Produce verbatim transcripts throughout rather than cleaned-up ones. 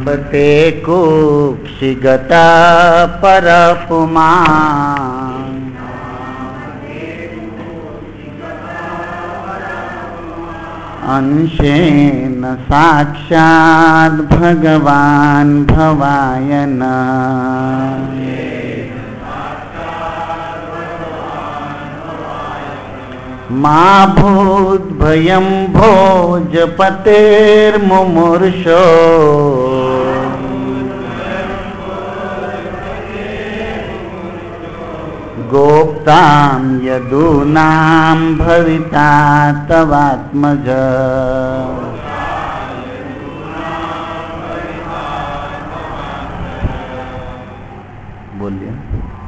ते कुक्षिगता परपुमा अंशेन साक्षात् भगवान् भवाय नः। मा भूद्भयं भोजपतेर्मुमुर्षो गोप्तां यदूनां भविता तवात्मज। बोलिए।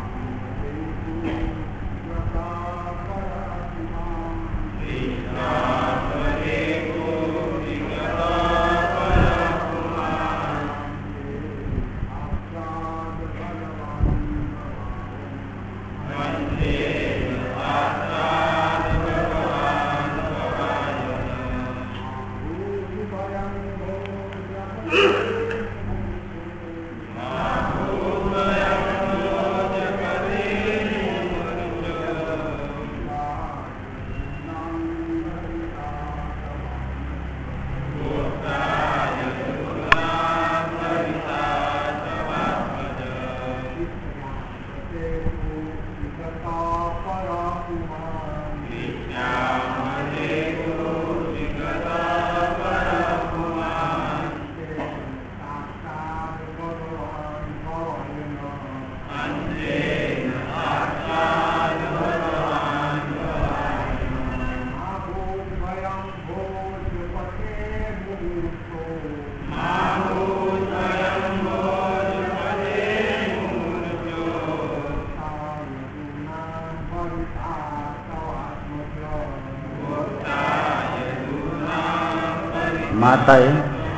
माताएं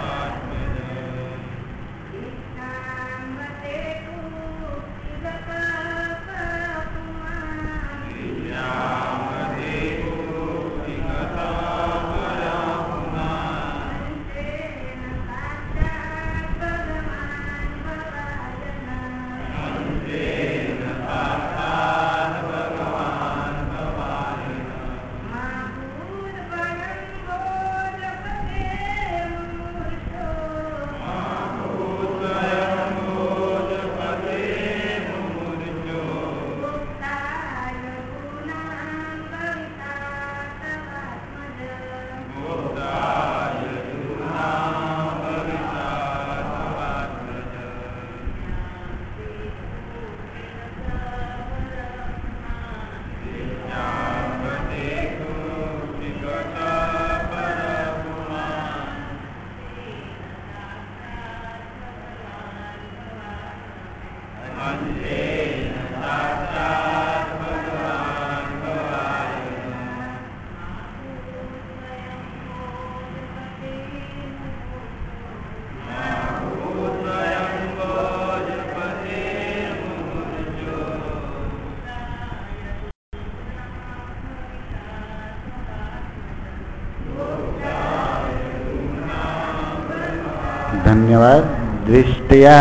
धन्यवाद। दृष्टया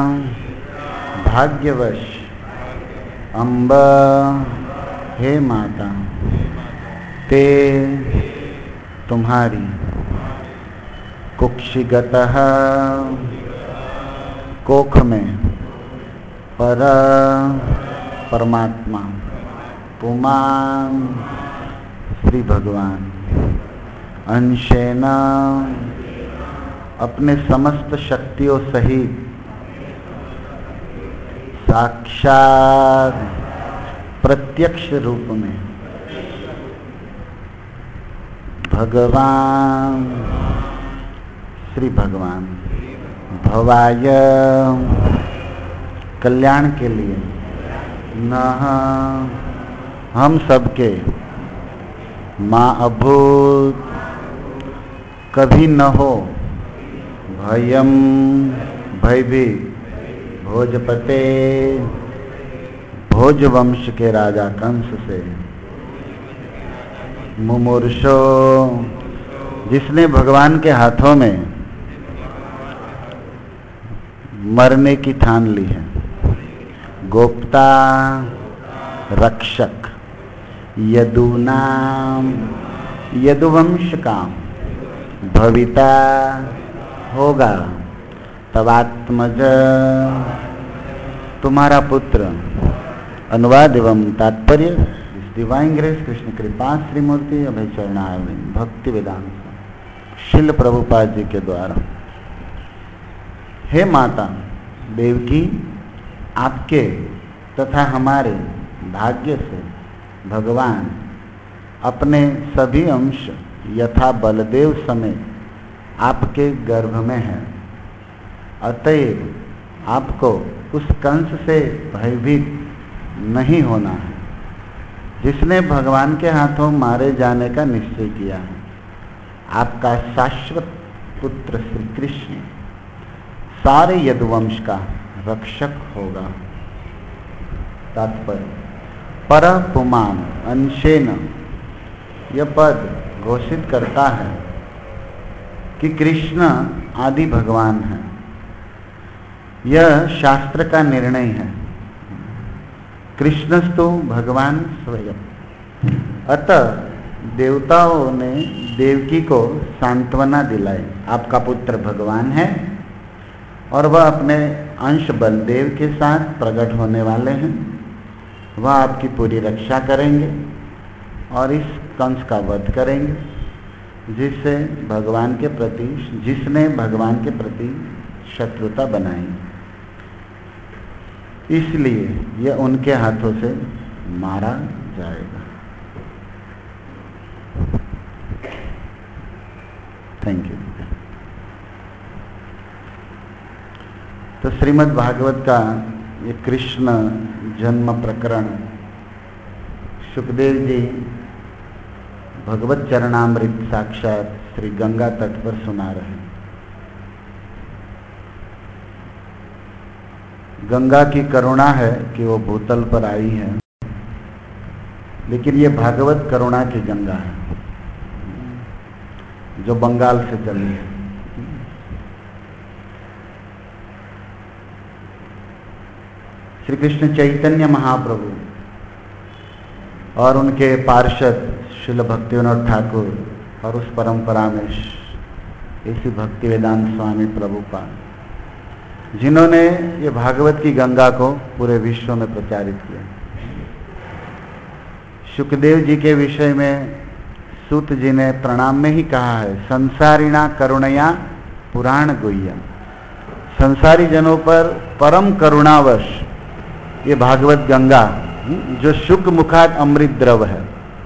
भाग्यवश अम्ब हे माता ते तुम्हारी कुक्षिगतः कोख में पर परमात्मा पुमान श्री भगवान अंशेन अपने समस्त शक्तियों सहित साक्षात प्रत्यक्ष रूप में भगवान श्री भगवान भवाय कल्याण के लिए न हम सबके माँ अभूत कभी न हो भयम भयभीत भोजपते भोजवंश के राजा कंस से मुमूर्षो जिसने भगवान के हाथों में मरने की ठान ली है। गोप्ता रक्षक यदुनाम यदुवंश का भविता होगा। तवात्मज तुम्हारा पुत्र। अनुवाद एवं तात्पर्य। डिवाइन ग्रेस कृष्ण कृपा श्रीमूर्ति अभय चरणारविंद भक्ति वेदांत शिल प्रभुपाद जी के द्वारा। हे माता देवकी, आपके तथा हमारे भाग्य से भगवान अपने सभी अंश यथा बलदेव समेत आपके गर्भ में है। अतएव आपको उस कंस से भयभीत नहीं होना है जिसने भगवान के हाथों मारे जाने का निश्चय किया है। आपका शाश्वत पुत्र श्री कृष्ण सारे यदुवंश का रक्षक होगा। तात्पर्य पर पुमान अंशेन यह पद घोषित करता है कि कृष्ण आदि भगवान है। यह शास्त्र का निर्णय है। कृष्णस्तु भगवान स्वयं। अतः देवताओं ने देवकी को सांत्वना दिलाई। आपका पुत्र भगवान है और वह अपने अंश बलदेव के साथ प्रकट होने वाले हैं। वह आपकी पूरी रक्षा करेंगे और इस कंस का वध करेंगे जिससे भगवान के प्रति जिसने भगवान के प्रति शत्रुता बनाई। इसलिए यह उनके हाथों से मारा जाएगा। Thank you. तो श्रीमद् भागवत का ये कृष्ण जन्म प्रकरण सुखदेव जी भगवत चरणामृत साक्षात श्री गंगा तट पर सुना रहे हैं। गंगा की करुणा है कि वो भूतल पर आई है, लेकिन ये भागवत करुणा की गंगा है जो बंगाल से चली है। श्री कृष्ण चैतन्य महाप्रभु और उनके पार्षद श्रील भक्तिविनोद ठाकुर और उस परंपरा में इसी भक्ति वेदांत स्वामी प्रभुपाद, जिन्होंने ये भागवत की गंगा को पूरे विश्व में प्रचारित किया। सुखदेव जी के विषय में सूत जी ने प्रणाम में ही कहा है, संसारिणा करुणया पुराण गुह्यम। संसारी जनों पर परम करुणावश ये भागवत गंगा जो शुक मुखात अमृत द्रव है,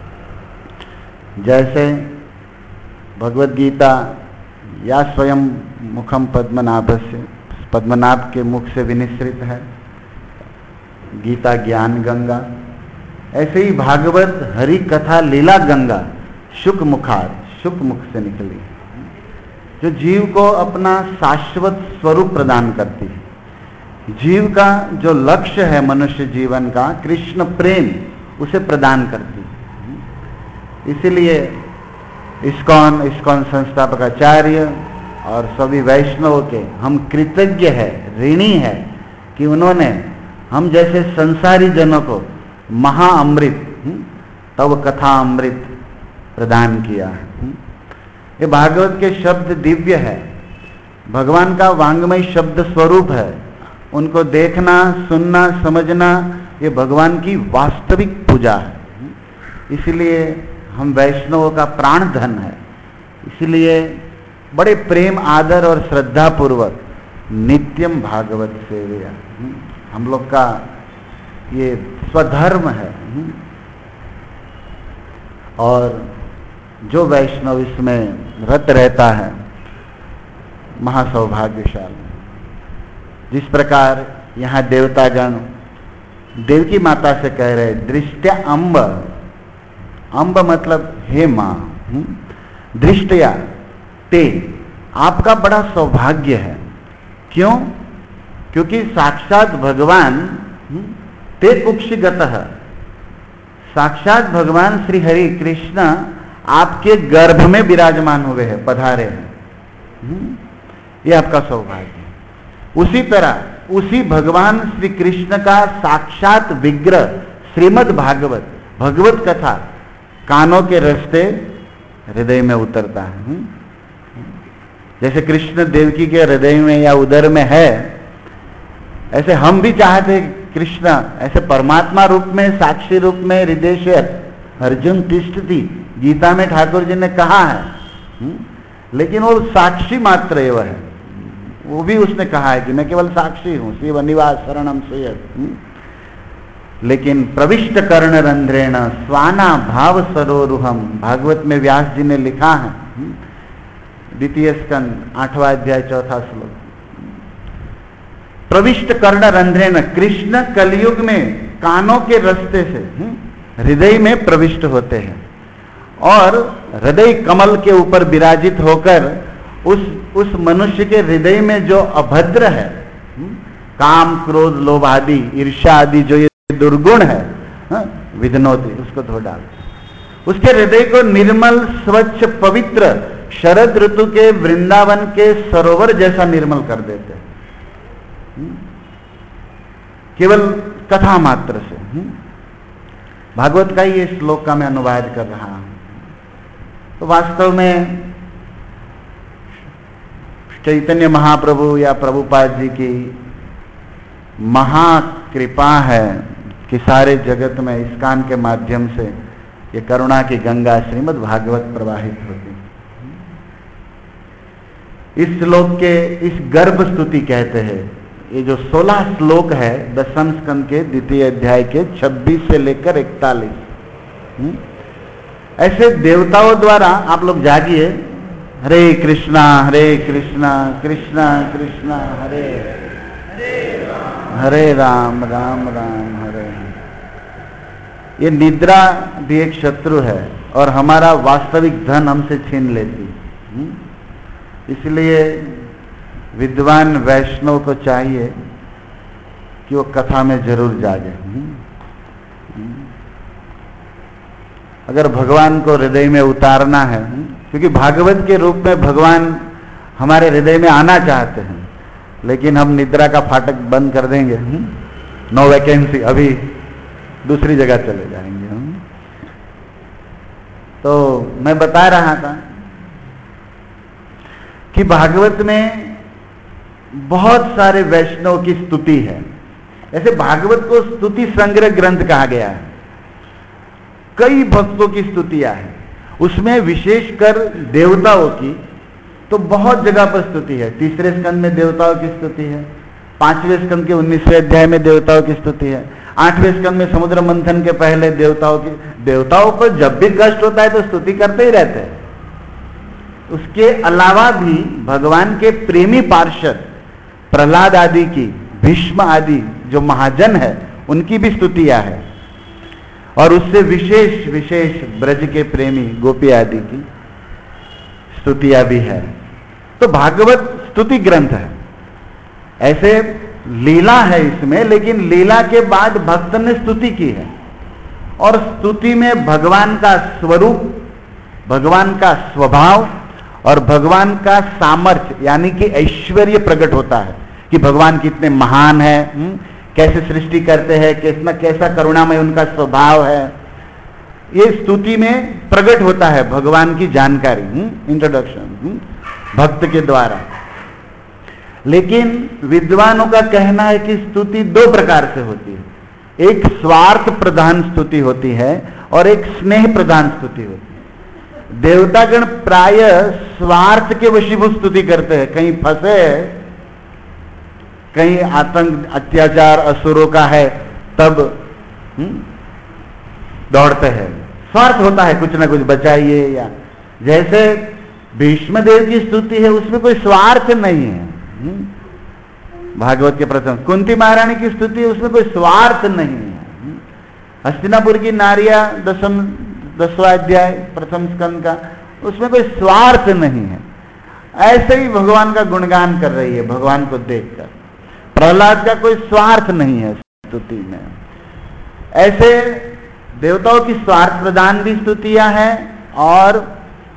जैसे भगवत गीता या स्वयं मुखम पद्मनाभस्य, पद्मनाभ के मुख से विनिश्रित है गीता ज्ञान गंगा, ऐसे ही भागवत हरि कथा लीला गंगा शुक मुखात, शुक मुख से निकली, जो जीव को अपना शाश्वत स्वरूप प्रदान करती है। जीव का जो लक्ष्य है मनुष्य जीवन का, कृष्ण प्रेम, उसे प्रदान करती है। इसीलिए इस्कॉन इस्कॉन संस्थापक आचार्य और सभी वैष्णवों के हम कृतज्ञ है, ऋणी है कि उन्होंने हम जैसे संसारी जनों को महाअमृत, तव कथा अमृत प्रदान किया है। ये भागवत के शब्द दिव्य है, भगवान का वांग्मय शब्द स्वरूप है। उनको देखना, सुनना, समझना ये भगवान की वास्तविक पूजा है। इसलिए हम वैष्णवों का प्राण धन है। इसलिए बड़े प्रेम, आदर और श्रद्धा पूर्वक नित्यम भागवत सेवया हम लोग का ये स्वधर्म है। और जो वैष्णव इसमें रत रहता है महासौभाग्यशाली। जिस प्रकार यहाँ देवतागण देवकी माता से कह रहे, दृष्टया अम्ब, अम्ब मतलब हे माँ, दृष्टया ते, आपका बड़ा सौभाग्य है। क्यों? क्योंकि साक्षात भगवान ते कुक्षिगतः, साक्षात भगवान श्री हरि कृष्ण आपके गर्भ में विराजमान हुए हैं, पधारे हैं। ये आपका सौभाग्य है। उसी तरह उसी भगवान श्री कृष्ण का साक्षात विग्रह श्रीमद् भागवत, भगवत कथा कानों के रास्ते हृदय में उतरता है। जैसे कृष्ण देवकी के हृदय में या उदर में है, ऐसे हम भी चाहते कृष्ण ऐसे परमात्मा रूप में, साक्षी रूप में हृदय से अर्जुन तिष्ठति, गीता में ठाकुर जी ने कहा है। लेकिन वो साक्षी मात्र एवं है, वो भी उसने कहा है कि मैं केवल साक्षी हूं, शिव निवास शरणम सुयत। लेकिन प्रविष्ट कर्ण रंध्रेण स्वाना भाव सरोरुहम, भागवत में व्यास जी ने लिखा है, द्वितीय स्कंद आठवां अध्याय चौथा श्लोक, प्रविष्ट कर्ण रंध्रेण, कृष्ण कलयुग में कानों के रास्ते से हृदय में प्रविष्ट होते हैं और हृदय कमल के ऊपर विराजित होकर उस उस मनुष्य के हृदय में जो अभद्र है, काम क्रोध लोभ आदि ईर्ष्या आदि जो ये दुर्गुण है, विधनोति, उसको धो डाल, उसके हृदय को निर्मल स्वच्छ पवित्र शरद ऋतु के वृंदावन के सरोवर जैसा निर्मल कर देते हैं, केवल कथा मात्र से। भागवत का ही ये श्लोक का मैं अनुवाद कर रहा हूं। तो वास्तव में चैतन्य महाप्रभु या प्रभुपाद जी की महाकृपा है कि सारे जगत में इस्कान के माध्यम से ये करुणा की गंगा श्रीमद् भागवत प्रवाहित होती। इस श्लोक के इस गर्भ स्तुति कहते हैं, ये जो सोलह श्लोक है दसम स्कंद के द्वितीय अध्याय के छब्बीस से लेकर इकतालीस, ऐसे देवताओं द्वारा, आप लोग जागिए, हरे कृष्णा हरे कृष्णा कृष्णा कृष्णा हरे हरे राम राम राम हरे। ये निद्रा भी एक शत्रु है और हमारा वास्तविक धन हमसे छीन लेती, इसलिए विद्वान वैष्णव को चाहिए कि वो कथा में जरूर जागे। अगर भगवान को हृदय में उतारना है, क्योंकि भागवत के रूप में भगवान हमारे हृदय में आना चाहते हैं, लेकिन हम निद्रा का फाटक बंद कर देंगे, नो वैकेंसी, अभी दूसरी जगह चले जाएंगे हम। तो मैं बता रहा था कि भागवत में बहुत सारे वैष्णव की स्तुति है। ऐसे भागवत को स्तुति संग्रह ग्रंथ कहा गया है, कई भक्तों की स्तुतियां हैं, उसमें विशेषकर देवताओं की तो बहुत जगह पर स्तुति है। तीसरे स्कंद में देवताओं की स्तुति है, पांचवें स्कंद के उन्नीसवें अध्याय में देवताओं की स्तुति है, आठवें स्कंद में समुद्र मंथन के पहले देवताओं की। देवताओं पर जब भी कष्ट होता है तो स्तुति करते ही रहते हैं। उसके अलावा भी भगवान के प्रेमी पार्षद प्रहलाद आदि की, भीष्म आदि जो महाजन है, उनकी भी स्तुतियां है, और उससे विशेष विशेष ब्रज के प्रेमी गोपी आदि की स्तुतियां भी है। तो भागवत स्तुति ग्रंथ है। ऐसे लीला है इसमें, लेकिन लीला के बाद भक्त ने स्तुति की है, और स्तुति में भगवान का स्वरूप, भगवान का स्वभाव और भगवान का सामर्थ्य यानी कि ऐश्वर्य प्रकट होता है कि भगवान कितने महान है, कैसे सृष्टि करते हैं, कैसा कैसा करुणामय उनका स्वभाव है। ये स्तुति में प्रकट होता है भगवान की जानकारी, इंट्रोडक्शन भक्त के द्वारा। लेकिन विद्वानों का कहना है कि स्तुति दो प्रकार से होती है, एक स्वार्थ प्रधान स्तुति होती है और एक स्नेह प्रधान स्तुति होती है। देवतागण प्राय स्वार्थ के वशीभूत स्तुति करते हैं, कहीं फंसे, कहीं आतंक अत्याचार असुरों का है तब दौड़ते हैं, स्वार्थ होता है कुछ ना कुछ बचाइए। या जैसे भीष्म देव की स्तुति है, उसमें कोई स्वार्थ नहीं है। भागवत के प्रथम कुंती महारानी की स्तुति है, उसमें कोई स्वार्थ नहीं है। हस्तिनापुर की नारिया दसम दसवां अध्याय प्रथम स्कंद का, उसमें कोई स्वार्थ नहीं है। ऐसे ही भगवान का गुणगान कर रही है भगवान को देखकर। प्रहलाद का कोई स्वार्थ नहीं है स्तुति में। ऐसे देवताओं की स्वार्थ प्रदान भी स्तुतियां हैं और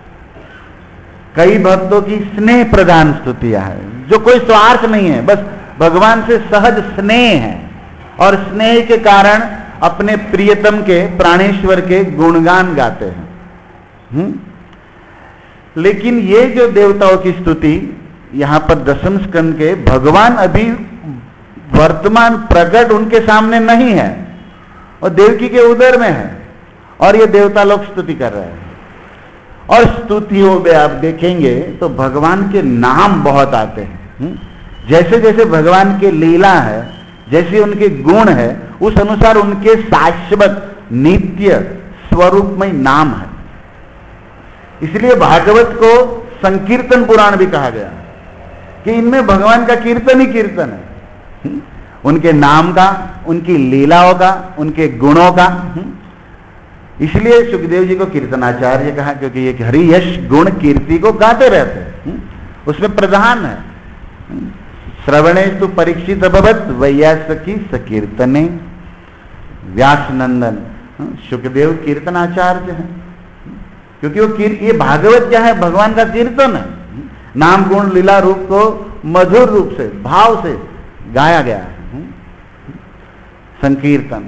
कई भक्तों की स्नेह प्रदान स्तुतियां हैं, जो कोई स्वार्थ नहीं है, बस भगवान से सहज स्नेह है और स्नेह के कारण अपने प्रियतम के प्राणेश्वर के गुणगान गाते हैं। हुँ? लेकिन ये जो देवताओं की स्तुति यहां पर दसम स्कंद के भगवान अभी वर्तमान प्रकट उनके सामने नहीं है और देवकी के उदर में है और ये देवता लोग स्तुति कर रहे हैं। और स्तुतियों में आप देखेंगे तो भगवान के नाम बहुत आते हैं। हुँ? जैसे जैसे भगवान के लीला है, जैसे उनके गुण है, उस अनुसार उनके शाश्वत नित्य स्वरूपमय नाम है। इसलिए भागवत को संकीर्तन पुराण भी कहा गया कि इनमें भगवान का कीर्तन ही कीर्तन है। हुँ? उनके नाम का, उनकी लीलाओं का, उनके गुणों का। हुँ? इसलिए सुखदेव जी को कीर्तनाचार्य कहा, क्योंकि ये हरि यश गुण कीर्ति को गाते रहते हैं। उसमें प्रधान है श्रवणे तु परीक्षित अभवत वैयासकी सकीर्तने। व्यास नंदन सुखदेव कीर्तनाचार्य है, क्योंकि वो ये भागवत क्या है, भगवान का कीर्तन है। नाम गुण लीला रूप को मधुर रूप से भाव से गाया गया है, संकीर्तन।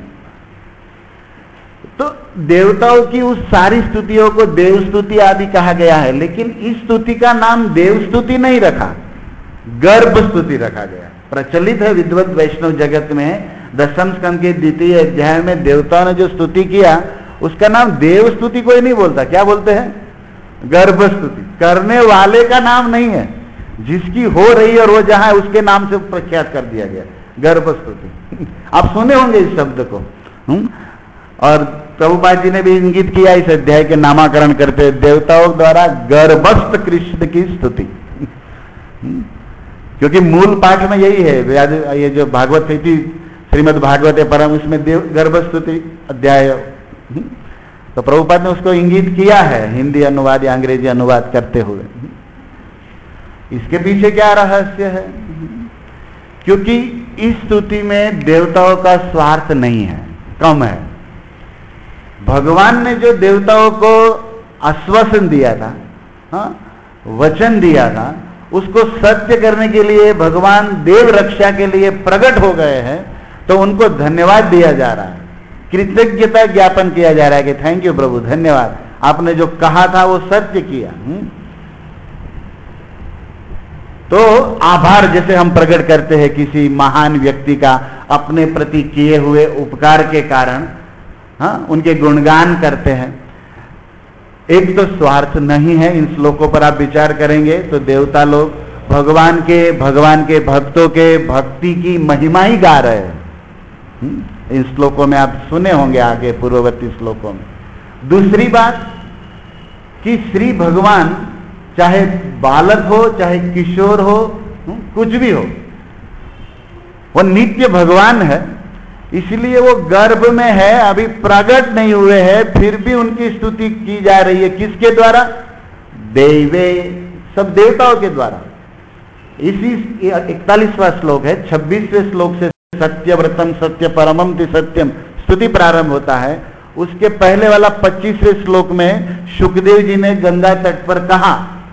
तो देवताओं की उस सारी स्तुतियों को देव स्तुति आदि कहा गया है, लेकिन इस स्तुति का नाम देव स्तुति नहीं रखा, गर्भ स्तुति रखा गया। प्रचलित है विद्वत वैष्णव जगत में दसम स्कंद के द्वितीय अध्याय में देवताओं ने जो स्तुति किया उसका नाम देव स्तुति कोई नहीं बोलता। क्या बोलते हैं? गर्भ स्तुति। करने वाले का नाम नहीं है, जिसकी हो रही है और वो जहां है उसके नाम से प्रख्यात कर दिया गया, गर्भ स्तुति। आप सुने होंगे इस शब्द को। हुँ? और प्रभुपाद जी ने भी इंगित किया इस अध्याय के नामाकरण करते, देवताओं द्वारा गर्भस्थ कृष्ण की स्तुति। क्योंकि मूल पाठ में यही है, ये जो भागवत थी श्रीमद् भागवत परम, इसमें देव गर्भ स्तुति अध्याय। तो प्रभुपाद ने उसको इंगित किया है हिंदी अनुवाद या अंग्रेजी अनुवाद करते हुए। इसके पीछे क्या रहस्य है? क्योंकि इस स्तुति में देवताओं का स्वार्थ नहीं है, कम है। भगवान ने जो देवताओं को आश्वासन दिया था, हाँ, वचन दिया था, उसको सत्य करने के लिए भगवान देव रक्षा के लिए प्रकट हो गए हैं, तो उनको धन्यवाद दिया जा रहा है, कृतज्ञता ज्ञापन किया जा रहा है कि थैंक यू प्रभु, धन्यवाद, आपने जो कहा था वो सत्य किया। हुँ? तो आभार जैसे हम प्रकट करते हैं किसी महान व्यक्ति का अपने प्रति किए हुए उपकार के कारण, हाँ, उनके गुणगान करते हैं। एक तो स्वार्थ नहीं है। इन श्लोकों पर आप विचार करेंगे तो देवता लोग भगवान के भगवान के भक्तों के भक्ति की महिमा ही गा रहे हैं। इन श्लोकों में आप सुने होंगे आगे पूर्ववर्ती श्लोकों में। दूसरी बात कि श्री भगवान चाहे बालक हो चाहे किशोर हो, कुछ भी हो, वो नित्य भगवान है, इसलिए वो गर्भ में है, अभी प्रकट नहीं हुए हैं, फिर भी उनकी स्तुति की जा रही है। किसके द्वारा? देवे, सब देवताओं के द्वारा। इसी इकतालीसवां श्लोक है, छब्बीसवें श्लोक से सत्यव्रतम सत्य परमम ति सत्यम स्तुति प्रारंभ होता है। उसके पहले वाला पच्चीसवें श्लोक में सुखदेव जी ने गंगा तट पर कहा,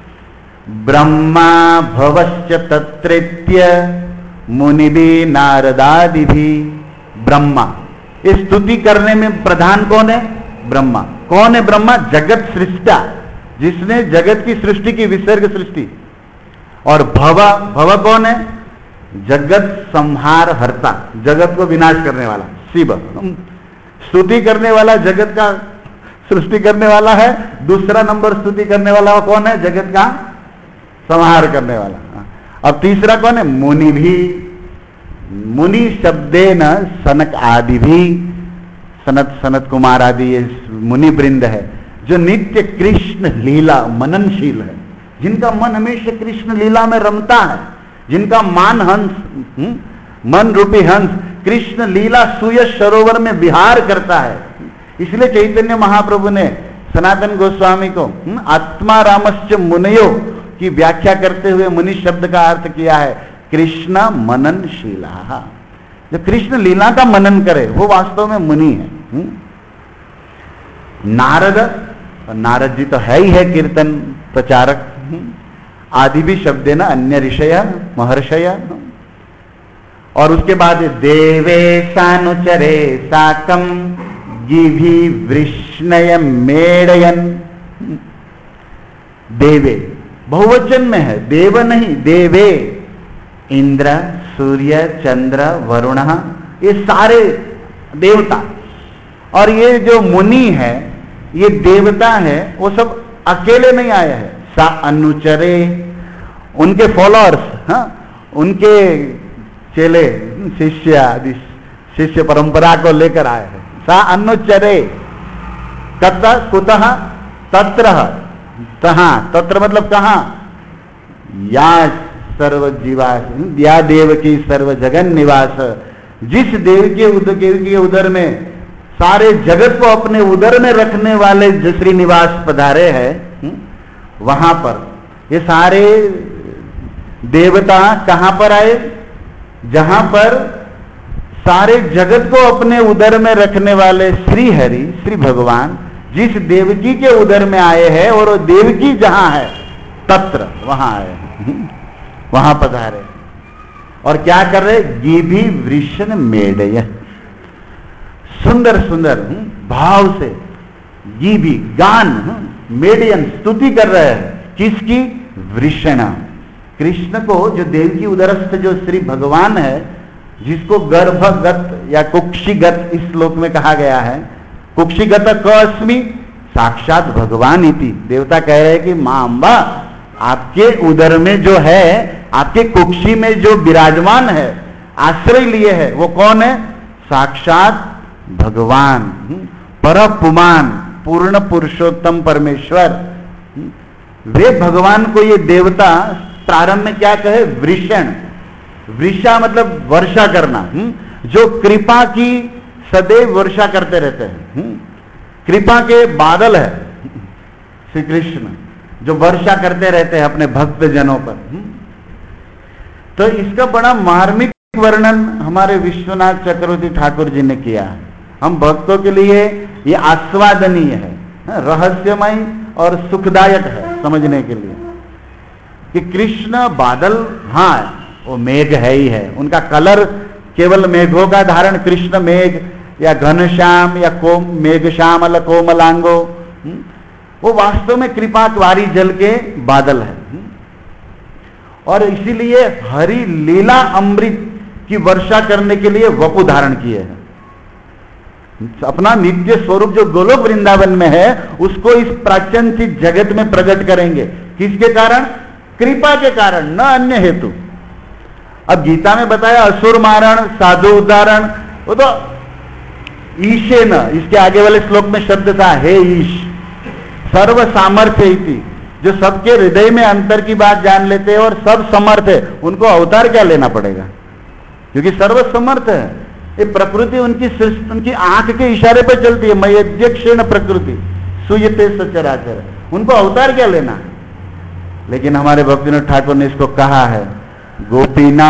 ब्रह्मा भवश्च तत्रेत्य मुनिभि नारदादिभि। ब्रह्मा, इस स्तुति करने में प्रधान कौन है? ब्रह्मा। कौन है ब्रह्मा? जगत सृष्टा, जिसने जगत की सृष्टि की, विसर्ग सृष्टि। और भव, भव कौन है? जगत संहार हर्ता, जगत को विनाश करने वाला शिव। स्तुति करने वाला जगत का सृष्टि करने वाला है, दूसरा नंबर स्तुति करने वाला कौन है? जगत का संहार करने वाला। अब तीसरा कौन है? मुनि भी। मुनि शब्देन सनक आदि भी, सनत सनत कुमार आदि ये मुनि वृंद है जो नित्य कृष्ण लीला मननशील है, जिनका मन हमेशा कृष्ण लीला में रमता है, जिनका मान हंस, मन रूपी हंस कृष्ण लीला सुयश सरोवर में विहार करता है। इसलिए चैतन्य महाप्रभु ने सनातन गोस्वामी को आत्मा रामश्च मुनयो की व्याख्या करते हुए मुनि शब्द का अर्थ किया है कृष्ण मननशीला। जो कृष्ण लीला का मनन करे वो वास्तव में मुनि है। नारद, नारद जी तो है ही है कीर्तन प्रचारक। आदि भी शब्द है ना, अन्य ऋषय महर्षय। और उसके बाद देवे सानुचरे साकम गिभि वृष्णय मेड़यन। देवे बहुवचन में है, देव नहीं, देवे। इंद्र, सूर्य, चंद्र, वरुण, ये सारे देवता। और ये जो मुनि है, ये देवता है, वो सब अकेले नहीं आए हैं। सा अनुचरे, उनके फॉलोअर्स, हाँ, उनके चेले, शिष्य आदि, शिष्य परंपरा को लेकर आए हैं। सा अनुचरे कत कुतः तत्र, तहां, तत्र मतलब कहां, या सर्व जीवास, या देव की सर्व जगन निवास, जिस देव के उदर के उदर में सारे जगत को अपने उदर में रखने वाले जो श्रीनिवास पधारे हैं, वहां पर ये सारे देवता कहां पर आए, जहां पर सारे जगत को अपने उदर में रखने वाले श्री हरि, श्री भगवान जिस देवकी के उदर में आए हैं, और वो देवकी जहां है तत्र, वहां आए, वहां पधारे। और क्या कर रहे, गिभि वृषण मेड़य, सुंदर सुंदर भाव से गिभि गान, मेडियन स्तुति कर रहे हैं। किसकी, वृषण, कृष्ण को, जो देवकी उदरस्थ जो श्री भगवान है, जिसको गर्भगत या कुक्षिगत इस श्लोक में कहा गया है। कुक्षिगत कस्मि, साक्षात भगवान इति। देवता कह रहे हैं कि मां अम्बा, आपके उदर में जो है, आपके कुक्षी में जो विराजमान है, आश्रय लिए है, वो कौन है, साक्षात भगवान, परपुमान, पूर्ण पुरुषोत्तम परमेश्वर। वे भगवान को ये देवता प्रारंभ में क्या कहे, वृषण। वृषा मतलब वर्षा करना, जो कृपा की सदैव वर्षा करते रहते हैं। कृपा के बादल है श्री कृष्ण, जो वर्षा करते रहते हैं अपने भक्त जनों पर। तो इसका बड़ा मार्मिक वर्णन हमारे विश्वनाथ चक्रवर्ती ठाकुर जी ने किया है। हम भक्तों के लिए ये आस्वादनीय है, रहस्यमय और सुखदायक है समझने के लिए कि कृष्ण बादल, हाँ वो मेघ है ही है, उनका कलर केवल मेघों का धारण, कृष्ण मेघ या घनश्याम या कोम मेघ श्यामल कोमलांगो, वो वास्तव में कृपा द्वारी जल के बादल है। और इसीलिए हरि लीला अमृत की वर्षा करने के लिए वपु धारण किए हैं। अपना नित्य स्वरूप जो गोलोक वृंदावन में है, उसको इस प्राच्यंचित जगत में प्रकट करेंगे। किसके कारण, कृपा के कारण, न अन्य हेतु। अब गीता में बताया असुर मारण, साधु उदाहरण, वो तो ईशे न, इसके आगे वाले श्लोक में शब्द था हे ईश, सर्व सामर्थ्य इति, जो सबके हृदय में अंतर की बात जान लेते हैं और सब समर्थ है, उनको अवतार क्या लेना पड़ेगा, क्योंकि सर्व समर्थ है। ये प्रकृति उनकी उनकी आंख के इशारे पर चलती है, मय्यध्यक्षेण प्रकृति सुयते सचराचर, उनको अवतार क्या लेना। लेकिन हमारे भक्तिनाथ ठाकुर ने इसको कहा है, गोपीनाथ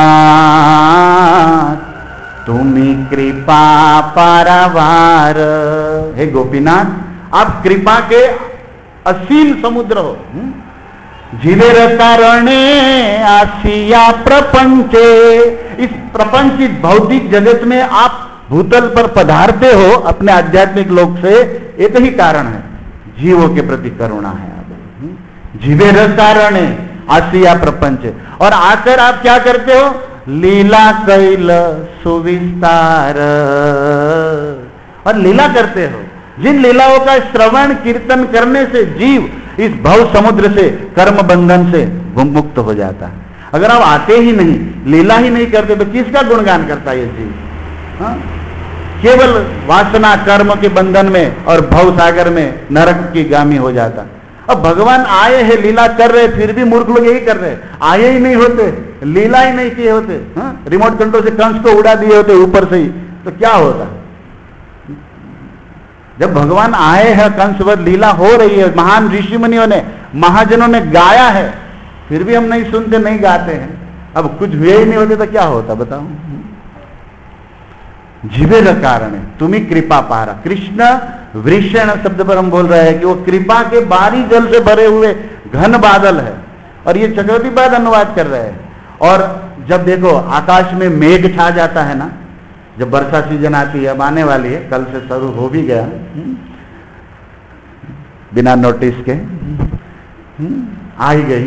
तुम्ही कृपा पारावार, हे गोपीनाथ आप कृपा के असीम समुद्र हो। जीवेर कारणे आसिया प्रपंचे, इस प्रपंचित भौतिक जगत में आप भूतल पर पधारते हो अपने आध्यात्मिक लोक से, एक ही कारण है, जीवों के प्रति करुणा है। आप जीवेर कारणे आसिया प्रपंच, और आकर आप क्या करते हो, लीला कैल सुविस्तार, और लीला करते हो। जिन लीलाओं का श्रवण कीर्तन करने से जीव इस भव समुद्र से, कर्म बंधन से मुक्त हो जाता है। अगर आप आते ही नहीं, लीला ही नहीं करते, तो किसका गुणगान करता है ये जीव, हाँ? केवल वासना कर्म के बंधन में और भव सागर में नरक की गामी हो जाता। अब भगवान आए हैं, लीला कर रहे, फिर भी मूर्ख लोग यही कर रहे, आए ही नहीं होते, लीला ही नहीं किए होते, हाँ? रिमोट कंट्रोल से कंस को उड़ा दिए होते ऊपर से ही, तो क्या होता। जब भगवान आए हैं, कंसवध लीला हो रही है, महान ऋषि मुनियों ने, महाजनों ने गाया है, फिर भी हम नहीं सुनते, नहीं गाते हैं। अब कुछ हुए ही नहीं होते तो क्या होता बताओ। जीवेर कारण है, तुम्हें कृपा पारा। कृष्ण वृषण शब्द पर हम बोल रहे हैं कि वो कृपा के बारी जल से भरे हुए घन बादल है। और ये चक्रवर्ती बाद अनुवाद कर रहे हैं। और जब देखो आकाश में मेघ छा जाता है ना, जब वर्षा सीजन आती है, अब आने वाली है, कल से शुरू हो भी गया बिना नोटिस के, आ ही गई,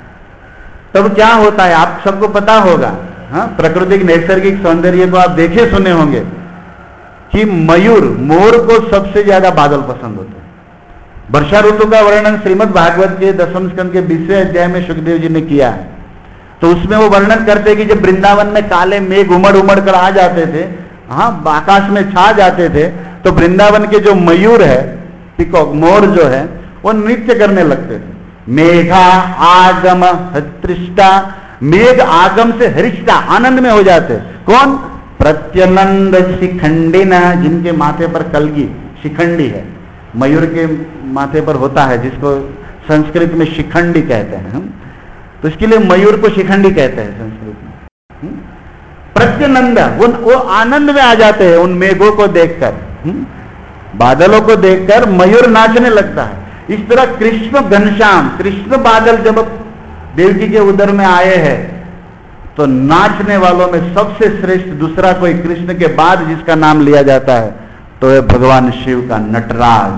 तब क्या होता है आप सबको पता होगा। हाँ, प्राकृतिक नैसर्गिक सौंदर्य को आप देखे सुने होंगे कि मयूर, मोर को सबसे ज्यादा बादल पसंद होते हैं। वर्षा ऋतु का वर्णन श्रीमद् भागवत के दसम स्कंद के बीसवें अध्याय में सुखदेव जी ने किया है। तो उसमें वो वर्णन करते हैं कि जब वृंदावन में काले मेघ उमड़ उमड़ कर आ जाते थे, हाँ, आकाश में छा जाते थे, तो वृंदावन के जो मयूर है, पिकॉक, मोर जो है, वो नृत्य करने लगते थे। मेघा आगम हृष्टा, मेघ आगम से हृष्टा, आनंद में हो जाते। कौन? प्रत्यनंद शिखंडिना, जिनके माथे पर कलगी, शिखंडी है, मयूर के माथे पर होता है, जिसको संस्कृत में शिखंडी कहते हैं हम, तो इसके लिए मयूर को शिखंडी कहते हैं संस्कृत में। प्रत्यनंद, वो, वो आनंद में आ जाते हैं उन मेघों को देखकर, बादलों को देखकर मयूर नाचने लगता है। इस तरह कृष्ण घनश्याम, कृष्ण बादल जब देवकी के उदर में आए हैं, तो नाचने वालों में सबसे श्रेष्ठ दूसरा कोई कृष्ण के बाद जिसका नाम लिया जाता है तो है भगवान शिव का नटराज।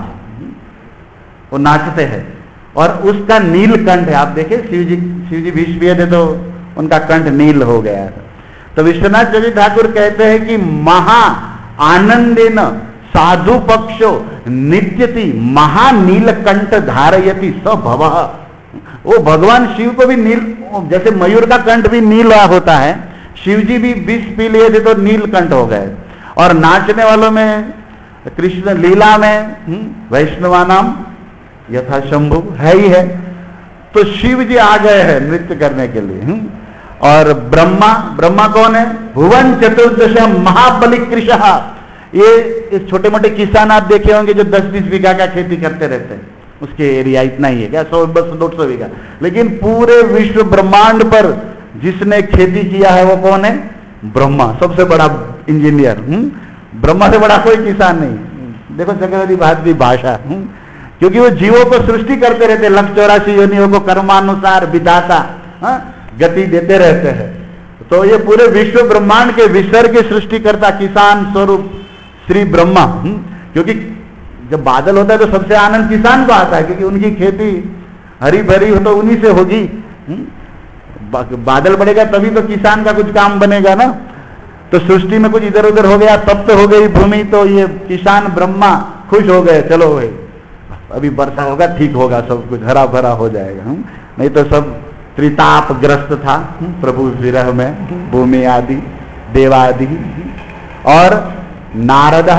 वो नाचते हैं और उसका नीलकंठ है। आप देखें, शिव जी शिव जी विष पिए थे तो उनका कंठ नील हो गया था। तो विश्वनाथ चौधरी ठाकुर कहते हैं कि महा आनंदेन साधु पक्षो नित्यति महानीलकंठ धारयति स भवः। वो भगवान शिव को भी नील, जैसे मयूर का कंठ भी नील होता है, शिव जी भी विष पी लिए थे तो नीलकंठ हो गए। और नाचने वालों में कृष्ण लीला में वैष्णवानाम यथा शंभु है ही है, तो शिव जी आ गए हैं नृत्य करने के लिए। और ब्रह्मा, ब्रह्मा कौन है? भुवन चतुर्दश महाबली कृषः। ये छोटे मोटे किसान आप देखे होंगे जो दस बीस बीघा का खेती करते रहते हैं, उसके एरिया इतना ही है क्या, सौ बस दो सौ बीघा, लेकिन पूरे विश्व ब्रह्मांड पर जिसने खेती किया है वो कौन है? ब्रह्मा, सबसे बड़ा इंजीनियर। ब्रह्मा से बड़ा कोई किसान नहीं। देखो चक्रवर्ती बात भी भाषा, क्योंकि वो जीवों को सृष्टि करते रहते, लख चौरासी योनियों को कर्मानुसार विधाता हा? गति देते रहते हैं। तो ये पूरे विश्व ब्रह्मांड के विसर्ग की सृष्टि करता किसान स्वरूप श्री ब्रह्मा। क्योंकि जब बादल होता है तो सबसे आनंद किसान को आता है, क्योंकि उनकी खेती हरी भरी हो तो उन्हीं से होगी। बादल बढ़ेगा तभी तो किसान का कुछ काम बनेगा ना। तो सृष्टि में कुछ इधर उधर हो गया, तब तो हो गई भूमि, तो ये किसान ब्रह्मा खुश हो गए, चलो भाई अभी वर्षा होगा, ठीक होगा, सब कुछ हरा भरा हो जाएगा। नहीं तो सब त्रितापग्रस्त था प्रभु विरह में, भूमि आदि देवादि। और नारद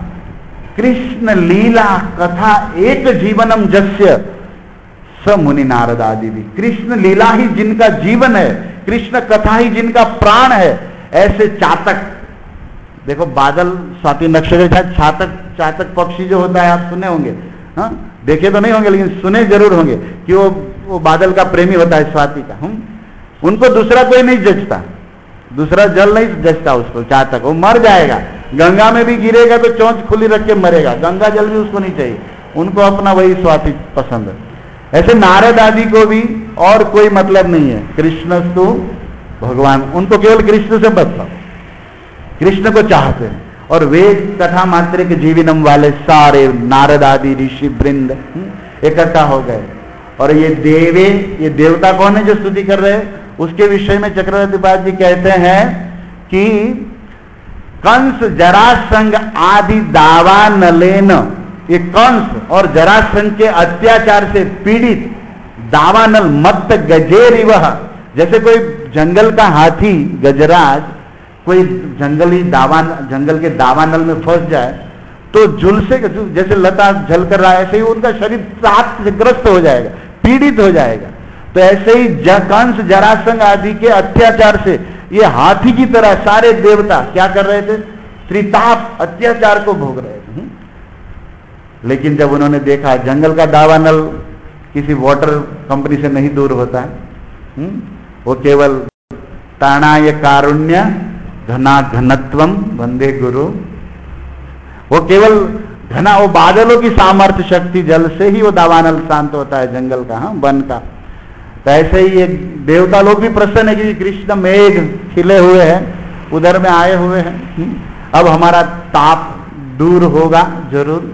कृष्ण लीला कथा एक जीवनम जस्य स मुनि नारद आदि भी। कृष्ण लीला ही जिनका जीवन है, कृष्ण कथा ही जिनका प्राण है, ऐसे चातक, देखो बादल स्वाति नक्षत्र के साथ चातक, चातक पक्षी जो होता है आप सुने होंगे, हाँ, देखे तो नहीं होंगे लेकिन सुने जरूर होंगे कि वो वो बादल का प्रेमी होता है, स्वाति का। हम उनको दूसरा कोई नहीं जचता, दूसरा जल नहीं जचता उसको, चातक, वो मर जाएगा। गंगा में भी गिरेगा तो चोंच खुली रख के मरेगा, गंगा जल भी उसको नहीं चाहिए, उनको अपना वही स्वाति पसंद है। ऐसे नारद आदि को भी और कोई मतलब नहीं है, कृष्णस्तु भगवान, उनको केवल कृष्ण से बदलाव, कृष्ण को चाहते हैं। और वेद कथा मात्र के जीवनम वाले सारे नारद आदि ऋषि वृंद इकट्ठा हो गए। और ये देवे, ये देवता कौन है जो स्तुति कर रहे हैं, उसके विषय में चक्रवर्ती बात जी कहते हैं कि कंस जरासंग आदि दावानलेन, ये कंस और जरासंग के अत्याचार से पीड़ित दावानल मत्त गजेरिवह, जैसे कोई जंगल का हाथी गजराज कोई जंगली दावान जंगल के दावानल में फंस जाए तो झुलसे, जैसे लता झल कर रहा है, ऐसे ही उनका शरीर ताप से ग्रस्त हो जाएगा, पीड़ित हो जाएगा। तो ऐसे ही कंस जरासंग आदि के अत्याचार से ये हाथी की तरह सारे देवता क्या कर रहे थे? त्रिताप अत्याचार को भोग रहे थे। लेकिन जब उन्होंने देखा जंगल का दावानल किसी वाटर कंपनी से नहीं दूर होता है, वो केवल ताणाय कारुण्य घना घनत्वम वंदे गुरु, वो केवल घना, वो बादलों की सामर्थ्य शक्ति जल से ही वो दावानल शांत होता है, जंगल का, हाँ, वन का। तो ऐसे ही ये देवता लोग भी प्रसन्न है कि कृष्ण मेघ खिले हुए हैं, उधर में आए हुए हैं, अब हमारा ताप दूर होगा जरूर।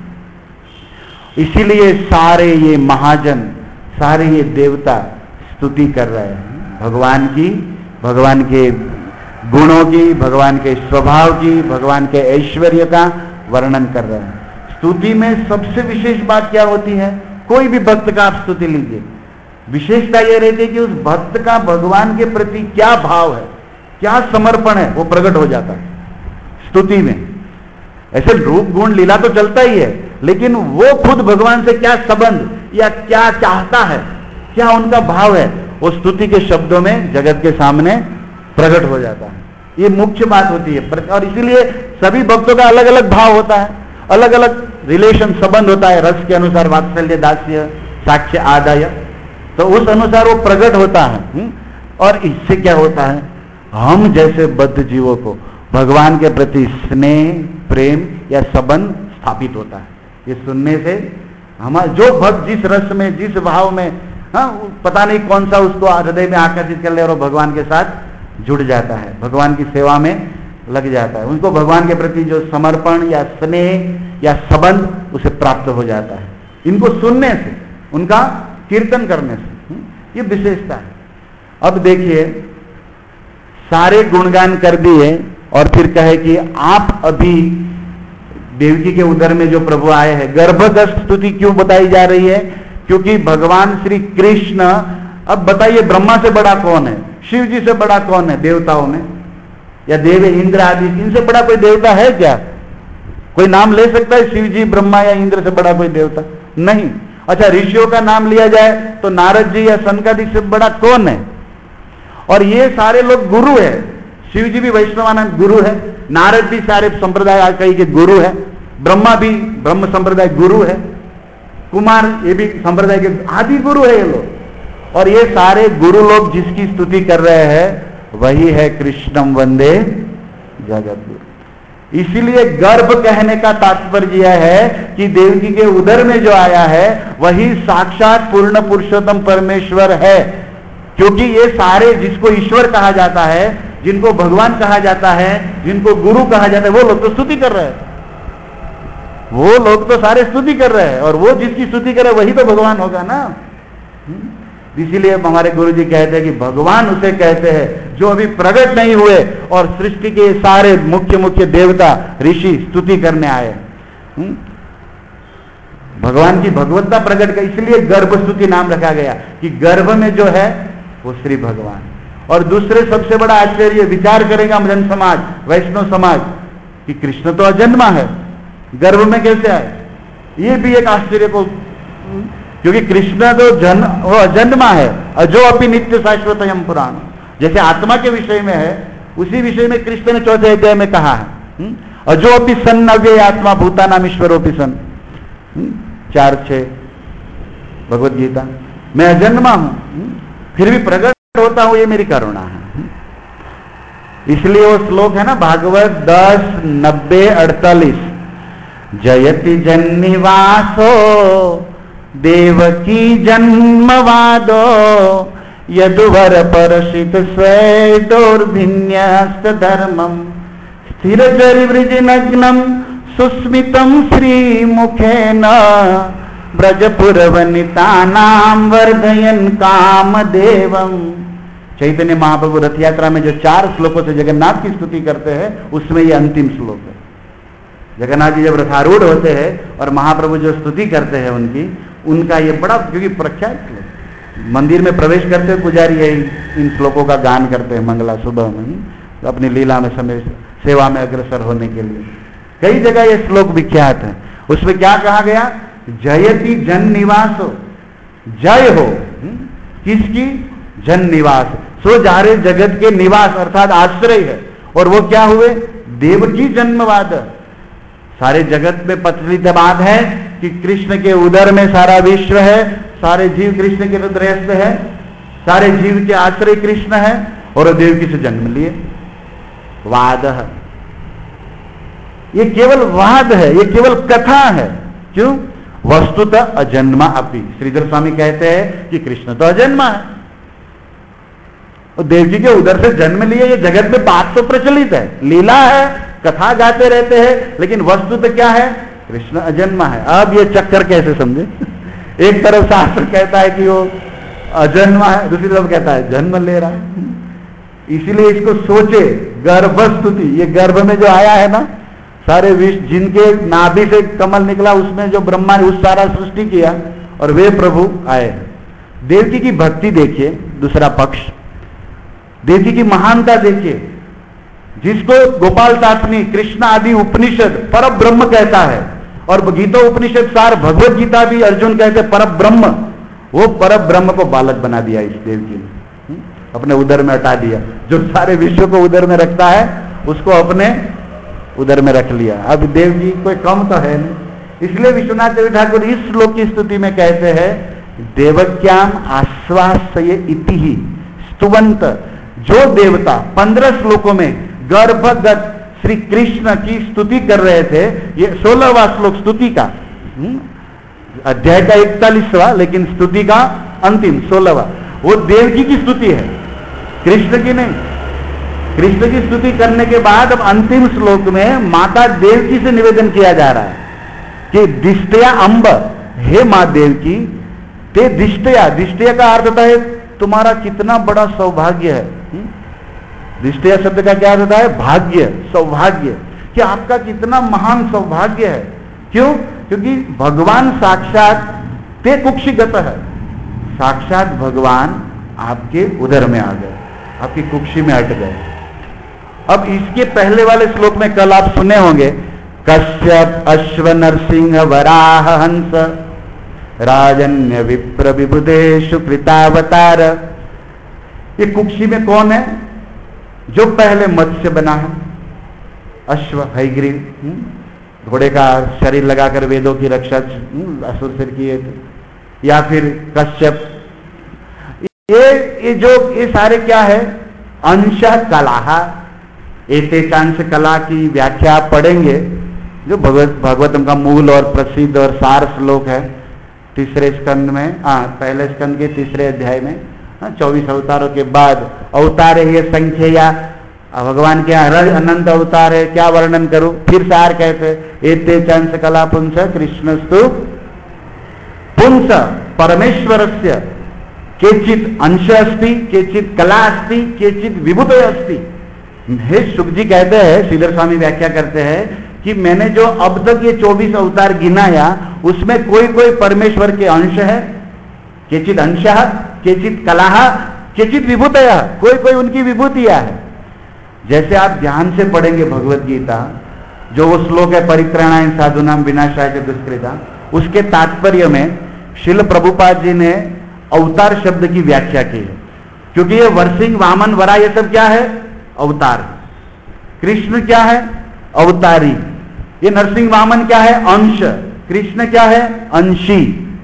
इसीलिए सारे ये महाजन, सारे ये देवता स्तुति कर रहे हैं भगवान की, भगवान के गुणों की, भगवान के स्वभाव की, भगवान के ऐश्वर्य का वर्णन कर रहे हैं। स्तुति में सबसे विशेष बात क्या होती है? कोई भी भक्त का आप स्तुति लीजिए, विशेषता यह रहती है कि उस भक्त का भगवान के प्रति क्या भाव है, क्या समर्पण है, वो प्रकट हो जाता है स्तुति में। ऐसे रूप गुण लीला तो चलता ही है, लेकिन वो खुद भगवान से क्या संबंध या क्या चाहता है, क्या उनका भाव है, वो स्तुति के शब्दों में जगत के सामने प्रकट हो जाता है। ये मुख्य बात होती है। और इसीलिए सभी भक्तों का अलग अलग भाव होता है, अलग अलग रिलेशन, संबंध होता है, रस के अनुसार वात्सल्य, दास्य, साक्ष्य, आदाय, तो उस अनुसार वो प्रकट होता है। और इससे क्या होता है, हम जैसे बद्ध जीवों को भगवान के प्रति स्नेह, प्रेम या संबंध स्थापित होता है। ये सुनने से हमारा जो भक्त जिस रस में, जिस भाव में, हाँ, पता नहीं कौन सा उसको हृदय में आकर्षित कर ले और वो भगवान के साथ जुड़ जाता है, भगवान की सेवा में लग जाता है। उनको भगवान के प्रति जो समर्पण या स्नेह या संबंध उसे प्राप्त हो जाता है, इनको सुनने से, उनका कीर्तन करने से। ये विशेषता है। अब देखिए, सारे गुणगान कर दिए और फिर कहे कि आप अभी देवकी के उदर में जो प्रभु आए हैं, गर्भगत स्तुति क्यों बताई जा रही है? क्योंकि भगवान श्री कृष्ण, अब बताइए ब्रह्मा से बड़ा कौन है, शिव जी से बड़ा कौन है देवताओं में, या देव इंद्र आदि, इनसे बड़ा कोई देवता है क्या? कोई नाम ले सकता है शिव जी, ब्रह्मा या इंद्र से बड़ा कोई देवता? नहीं। अच्छा, ऋषियों का नाम लिया जाए तो नारद जी या सनकादिक से बड़ा कौन है? और ये सारे लोग गुरु है। शिव जी भी वैष्णवानंद गुरु है, नारद भी सारे संप्रदाय कई के गुरु है, ब्रह्मा भी ब्रह्म संप्रदाय गुरु है, कुमार ये भी संप्रदाय के आदि गुरु है ये लोग। और ये सारे गुरु लोग जिसकी स्तुति कर रहे हैं वही है कृष्णम वंदे जगत गुरु। इसीलिए गर्भ कहने का तात्पर्य यह है कि देवकी के उदर में जो आया है वही साक्षात पूर्ण पुरुषोत्तम परमेश्वर है। क्योंकि ये सारे जिसको ईश्वर कहा जाता है, जिनको भगवान कहा जाता है, जिनको गुरु कहा जाता है, वो लोग तो स्तुति कर रहे हैं, वो लोग तो सारे स्तुति कर रहे हैं, और वो जिसकी स्तुति करे वही तो भगवान होगा ना। इसीलिए हमारे गुरु जी कहते हैं कि भगवान उसे कहते हैं जो अभी प्रकट नहीं हुए और सृष्टि के सारे मुख्य मुख्य देवता ऋषि स्तुति करने आए। भगवान की भगवत्ता प्रकट कर, इसलिए गर्भ स्तुति नाम रखा गया कि गर्भ में जो है वो श्री भगवान। और दूसरे सबसे बड़ा आश्चर्य विचार करेगा जन समाज, वैष्णव समाज, कि कृष्ण तो अजन्मा है, गर्भ में कैसे आए? ये भी एक आश्चर्य को, क्योंकि कृष्ण तो जन वो अजन्मा है, अजो अपि नित्य शाश्वतयम पुराण, जैसे आत्मा के विषय में है उसी विषय में कृष्ण ने चौथे अध्याय में कहा है, अजो अपि सन अव्यय आत्मा भूतानाम ईश्वरोपि सन, चार छह भगवत गीता। मैं अजन्मा हूं फिर भी प्रकट होता हूं, ये मेरी करुणा है। इसलिए वो श्लोक है ना भागवत दस नब्बे अड़तालीस, जयति जन्निवासो देवकी जन्मवादो यदुवर परसित स्वैदोर्भिन्यस्त धर्मम स्थिरचरि वृजनग्नम सुस्मितम श्रीमुखेन ब्रजपुरवनितानां वर्धयन् कामदेवम। चैतन्य महाप्रभु रथ यात्रा में जो चार श्लोकों से जगन्नाथ की स्तुति करते हैं उसमें ये अंतिम श्लोक है। जगन्नाथ जी जब रथारूढ़ होते हैं और महाप्रभु जो स्तुति करते हैं उनकी, उनका ये बड़ा, क्योंकि प्रख्यात श्लोक, मंदिर में प्रवेश करते हुए पुजारी यही इन श्लोकों का गान करते हैं मंगला सुबह में, तो अपनी लीला में समय सेवा में अग्रसर होने के लिए। कई जगह ये श्लोक विख्यात है। उसमें क्या कहा गया? जयति जन निवास हो, जय हो किसकी? जन निवास, सो जारे जगत के निवास अर्थात आश्रय है। और वो क्या हुए? देवकी जन्मवाद। सारे जगत में प्रचलित बात है कि कृष्ण के उदर में सारा विश्व है, सारे जीव कृष्ण के हृदयस्थ है, सारे जीव के आश्रय कृष्ण है, और देवकी से जन्म लिए। वाद है, ये केवल वाद है, ये केवल कथा है। क्यों? वस्तुतः अजन्मा अपि। श्रीधर स्वामी कहते हैं कि कृष्ण तो अजन्मा है, और देव जी के उधर से जन्म लिए, ये जगत में बात तो प्रचलित है, लीला है, कथा गाते रहते हैं, लेकिन वस्तुतः क्या है? कृष्ण अजन्मा है। अब ये चक्कर कैसे समझे? एक तरफ शास्त्र कहता है कि वो अजन्मा है, दूसरी तरफ कहता है जन्म ले रहा है। इसीलिए इसको सोचे, गर्भ स्तुति, ये गर्भ में जो आया है ना, सारे विष, जिनके नाभि से कमल निकला उसमें जो ब्रह्मा ने उस सारा सृष्टि किया, और वे प्रभु आए। देवकी की भक्ति देखिए, दूसरा पक्ष, देवकी की महानता देखिए, जिसको गोपाल तात्नी, कृष्ण आदि उपनिषद पर ब्रह्म कहता है, और गीता उपनिषद सार, भगवत गीता भी अर्जुन कहते पर ब्रह्म, वो पर ब्रह्म को बालक बना दिया इस देवकी ने, अपने उदर में हटा दिया। जो सारे विश्व को उदर में रखता है उसको अपने उदर में रख लिया। अब देव जी कोई कम तो है नहीं, इसलिए विश्वनाथ देव ठाकुर इस श्लोक की स्तुति में कहते हैं, देवक्याम आश्वासये इति ही स्तुवंत। जो देवता पंद्रह श्लोकों में गर्भगत श्री कृष्ण की स्तुति कर रहे थे, ये सोलहवां श्लोक स्तुति का, अध्याय का इकतालीसवां, लेकिन स्तुति का अंतिम सोलहवां, वो देवकी की स्तुति है, कृष्ण की नहीं। कृष्ण की स्तुति करने के बाद अब अंतिम श्लोक में माता देवकी से निवेदन किया जा रहा है कि दिष्टया अम्ब, हे मां देवकी, ते दिष्टया, दिष्टया का अर्थ होता है तुम्हारा कितना बड़ा सौभाग्य है। दिष्टया शब्द का क्या अर्थ होता है? भाग्य, सौभाग्य, कि आपका कितना महान सौभाग्य है। क्यों? क्योंकि भगवान साक्षात ते कुक्षिगत है, साक्षात भगवान आपके उदर में आ गए, आपकी कुक्षी में हट गए। अब इसके पहले वाले श्लोक में कल आप सुने होंगे, कश्यप अश्व नरसिंह वराह हंस राजन्य विप्र विबुधेषु कृतावतार। ये कुक्षी में कौन है? जो पहले मत्स्य बना है, अश्व हयग्रीव, घोड़े का शरीर लगाकर वेदों की रक्षा असुर से किए थे, या फिर कश्यप, ये ये जो ये सारे क्या है? अंश कला, एते चांश कला की व्याख्या आप पढ़ेंगे, जो भगवत भागवतम का मूल और प्रसिद्ध और सार श्लोक है, तीसरे स्कंद में, हाँ पहले स्कंद के तीसरे अध्याय में, चौबीस अवतारों के बाद अवतार है ये संख्या, या भगवान के अनंत अवतार है, क्या वर्णन करूं? फिर सार कहते एते चांश कला पुंस कृष्णस्तु पुंस परमेश्वरस्य केचित अंश अस्ति, केचित कला अस्ति, केचित विभूतय अस्ति। हे शुक जी कहते हैं, श्रीधर स्वामी व्याख्या करते हैं कि मैंने जो अब तक ये चौबीस अवतार गिनाया, उसमें कोई कोई परमेश्वर के अंश है, केचित अंश, केचित कला, केचित विभूतय, कोई कोई उनकी विभूतियां है। जैसे आप ध्यान से पढ़ेंगे भगवत गीता, जो वो श्लोक है परित्राणाय साधुनाम विनाशाय च दुष्कृता, उसके तात्पर्य में शिल प्रभुपाद जी ने अवतार शब्द की व्याख्या की है, क्योंकि ये वर्षिंग वामन वरा ये सब क्या है? अवतार। कृष्ण क्या है? अवतारी। ये नरसिंह वामन क्या है? अंश। कृष्ण क्या है? अंशी।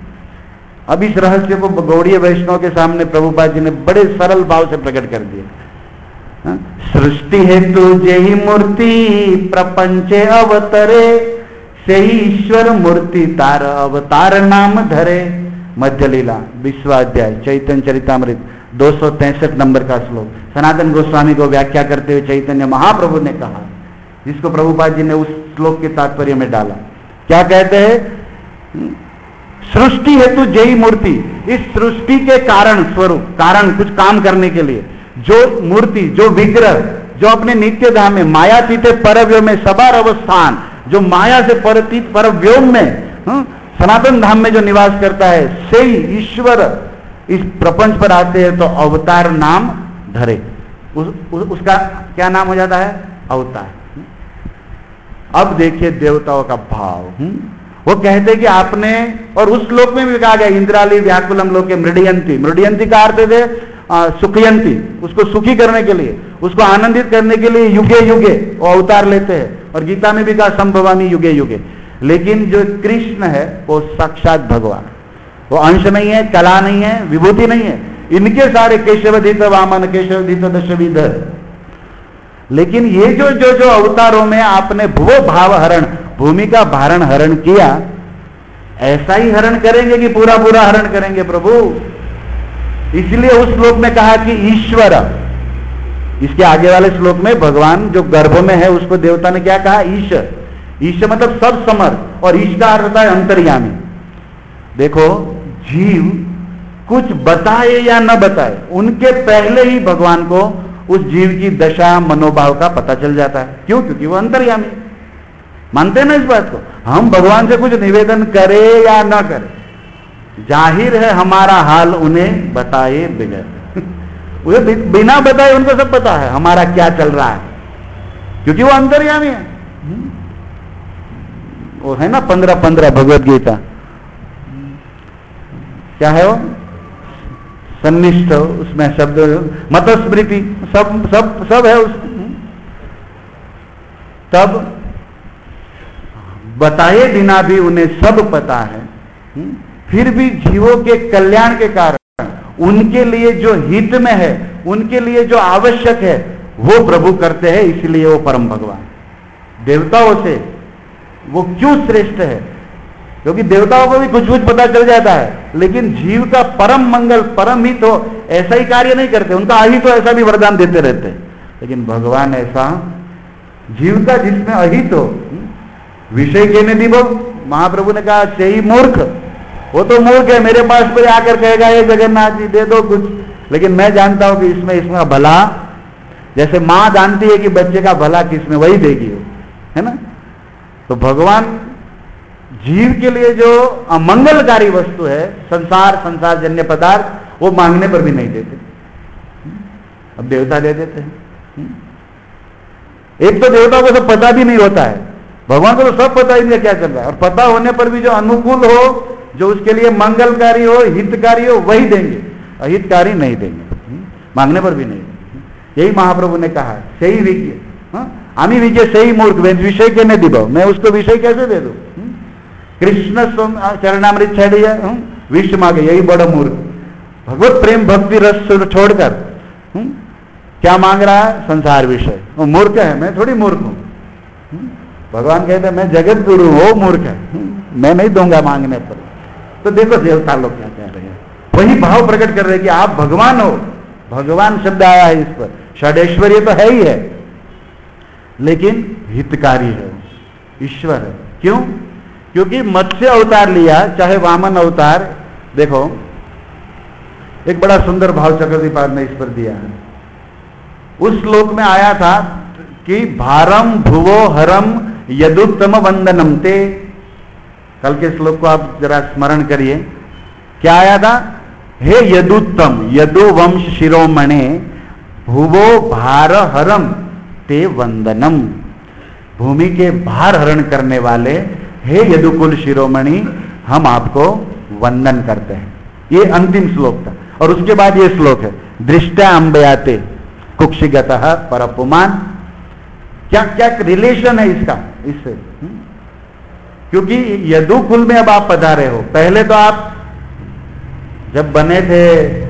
अब इस रहस्य को गौड़ीय वैष्णव के सामने प्रभुपाद जी ने बड़े सरल भाव से प्रकट कर दिया। सृष्टि हेतु जेहि मूर्ति प्रपंचे अवतरे, से ईश्वर मूर्ति तार अवतार नाम धरे। मध्य लीला विश्वाध्याय चैतन्य चरितामृत दो सौ तैसठ नंबर का श्लोक, सनातन गोस्वामी को व्याख्या करते हुए चैतन्य महाप्रभु ने कहा, जिसको प्रभुपाद जी ने उस श्लोक के तात्पर्य में डाला। क्या कहते हैं? सृष्टि हेतु जयी मूर्ति, इस सृष्टि के कारण स्वरूप, कारण कुछ काम करने के लिए जो मूर्ति, जो विग्रह, जो अपने नित्य धाम में मायातीत परव्योम में सबार अवस्थान, जो माया से परतीत परव्योम में हुँ? सनातन धाम में जो निवास करता है, से ही ईश्वर इस प्रपंच पर आते हैं तो अवतार नाम धरे। उस, उस, उसका क्या नाम हो जाता है? अवतार। अब देखिए देवताओं का भाव, हुँ? वो कहते कि आपने, और उस श्लोक में भी कहा गया, इंद्राली व्याकुलम लोके मृडयंती, मृडयंती का अर्थ है सुखयंती, उसको सुखी करने के लिए, उसको आनंदित करने के लिए युगे युगे वो अवतार लेते हैं, और गीता में भी कहा संभवामी युगे युगे। लेकिन जो कृष्ण है वो साक्षात भगवान, वो अंश नहीं है, कला नहीं है, विभूति नहीं है, इनके सारे केशवधित वामन, केशवधित दशविधर। लेकिन ये जो जो जो अवतारों में आपने भुव भाव हरण, भूमि का भारण हरण किया, ऐसा ही हरण करेंगे कि पूरा पूरा हरण करेंगे प्रभु? इसलिए उस श्लोक में कहा कि ईश्वर, इसके आगे वाले श्लोक में भगवान जो गर्भ में है उसको देवता ने क्या कहा? ईश। ईश मतलब सब समर्थ, और ईश का अर्थ होता है अंतर्यामी। देखो, जीव कुछ बताए या न बताए, उनके पहले ही भगवान को उस जीव की दशा मनोभाव का पता चल जाता है। क्यों? क्योंकि वो अंतर्यामी। मानते हैं ना इस बात को? हम भगवान से कुछ निवेदन करें या ना करें, जाहिर है हमारा हाल उन्हें बताए बगैर उन्हें बिना बताए उनको सब पता है हमारा क्या चल रहा है, क्योंकि वो अंतर्यामी है। वो है ना पंद्रह पंद्रह भगवत गीता, क्या है वो? सन्निष्ठ, उसमें शब्द मतस्मृति सब सब सब है उस। तब बताए बिना भी उन्हें सब पता है, फिर भी जीवों के कल्याण के कारण उनके लिए जो हित में है, उनके लिए जो आवश्यक है, वो प्रभु करते हैं। इसलिए वो परम भगवान देवताओं से वो क्यों श्रेष्ठ है? क्योंकि देवताओं को भी कुछ कुछ पता चल जाता है, लेकिन जीव का परम मंगल, परम हित हो, ऐसा ही कार्य नहीं करते। उनका अहित हो ऐसा भी वरदान देते रहते हैं, लेकिन भगवान ऐसा जीव का जिसमें अहित हो, विषय कहने दी वो महाप्रभु ने कहा सही मूर्ख, वो तो मूर्ख है, मेरे पास कोई आकर कहेगा ये जगन्नाथ जी दे दो कुछ, लेकिन मैं जानता हूं कि इसमें इसमें भला, जैसे मां जानती है कि बच्चे का भला किसमें, वही देगी वो, है ना? तो भगवान जीव के लिए जो अमंगलकारी वस्तु है, संसार संसार जन्य पदार्थ, वो मांगने पर भी नहीं देते। अब देवता दे देते हैं। एक तो देवताओं को तो पता भी नहीं होता है, भगवान को तो सब पता ही नहीं क्या चल रहा है, और पता होने पर भी जो अनुकूल हो, जो उसके लिए मंगलकारी हो, हितकारी हो, वही देंगे, अहितकारी नहीं देंगे, मांगने पर भी नहीं देंगे। यही महाप्रभु ने कहा, सही विज्ञ आमी विजय सही मूर्ख, विषय के नहीं दिबाओ, मैं उसको विषय कैसे दे दूं? कृष्ण चरणामृत छड़ दिया, विश्व मांगे, यही बड़ा मूर्ख। भगवत प्रेम भक्ति रस छोड़कर क्या मांग रहा है? संसार विषय। वो मूर्ख है, मैं थोड़ी मूर्ख हूं। भगवान कहते हैं मैं जगत गुरु हूं, वो मूर्ख है, मैं नहीं दूंगा मांगने पर। तो देखो देवता लोग क्या कह रहे हैं, वही भाव प्रकट कर रहे हैं कि आप भगवान हो। भगवान शब्द आया है इस पर, षडैश्वर्य तो है ही है, लेकिन हितकारी है, ईश्वर है। क्यों? क्योंकि मत्स्य अवतार लिया, चाहे वामन अवतार। देखो एक बड़ा सुंदर भाव चक्रवर्ती पाद ने इस पर दिया है। उस श्लोक में आया था कि भारम भुवो हरम यदुत्तम वंदनम ते। कल के श्लोक को आप जरा स्मरण करिए, क्या आया था? हे यदुत्तम, यदु वंश शिरोमणे, भुवो भार हरम ते वंदनम। भूमि के भार हरण करने वाले हे यदुकुल शिरोमणि, हम आपको वंदन करते हैं। ये अंतिम श्लोक था, और उसके बाद ये श्लोक है, दृष्टा अंबयाते कुक्षिगतः परपुमान। क्या क्या रिलेशन है इसका इससे? क्योंकि यदुकुल में अब आप पधारे हो। पहले तो आप जब बने थे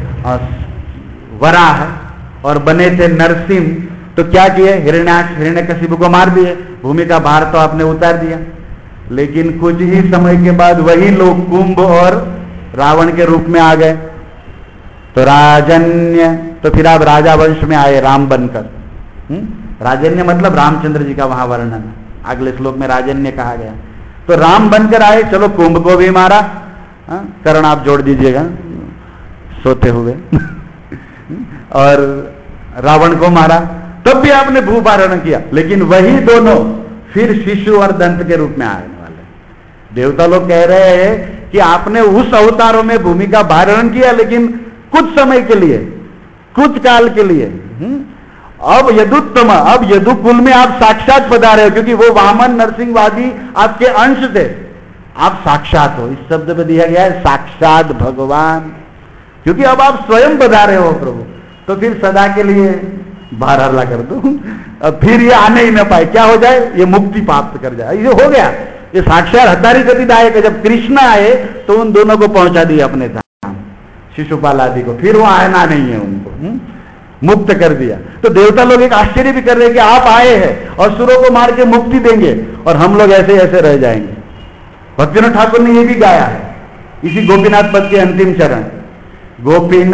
वराह और बने थे नरसिंह, तो क्या किए? हिरण्याक्ष हिरण्यकशिपु को मार दिए, भूमि का भार तो आपने उतार दिया। लेकिन कुछ ही समय के बाद वही लोग कुंभ और रावण के रूप में आ गए, तो राजन्य, तो फिर आप राजा वंश में आए राम बनकर। हुँ? राजन्य मतलब रामचंद्र जी का वहां वर्णन, अगले श्लोक में राजन्य कहा गया। तो राम बनकर आए, चलो कुंभ को भी मारा, हा? करण आप जोड़ दीजिएगा सोते हुए और रावण को मारा, तब भी आपने भूभारण किया। लेकिन वही दोनों फिर शिशु और दंत के रूप में आने वाले। देवता लोग कह रहे हैं कि आपने उस अवतारों में भूमि का भारण किया, लेकिन कुछ समय के लिए, कुछ काल के लिए। हुँ? अब यदुत्तम, अब यदुकुल में आप साक्षात पधारे हो, क्योंकि वो वामन नरसिंहवादी आपके अंश थे, आप साक्षात हो। इस शब्द में दिया गया है साक्षात भगवान, क्योंकि अब आप स्वयं पधारे हो प्रभु। तो फिर सदा के लिए बाहर हल्ला कर दो, अब फिर ये आने ही ना पाए, क्या हो जाए? ये मुक्ति प्राप्त कर जाए। ये हो गया, ये साक्षात हतारी गतिदायक है। जब कृष्ण आए तो उन दोनों को पहुंचा दिया अपने धाम, शिशुपाल आदि को, फिर वो आना नहीं है उनको, हुँ? मुक्त कर दिया। तो देवता लोग एक आश्चर्य भी कर रहे हैं कि आप आए हैं और सुरों को मार के मुक्ति देंगे, और हम लोग ऐसे ऐसे रह जाएंगे। भक्तिविनोद ठाकुर ने ये भी गाया है इसी गोपीनाथ पद के अंतिम चरण, गोपीनाथ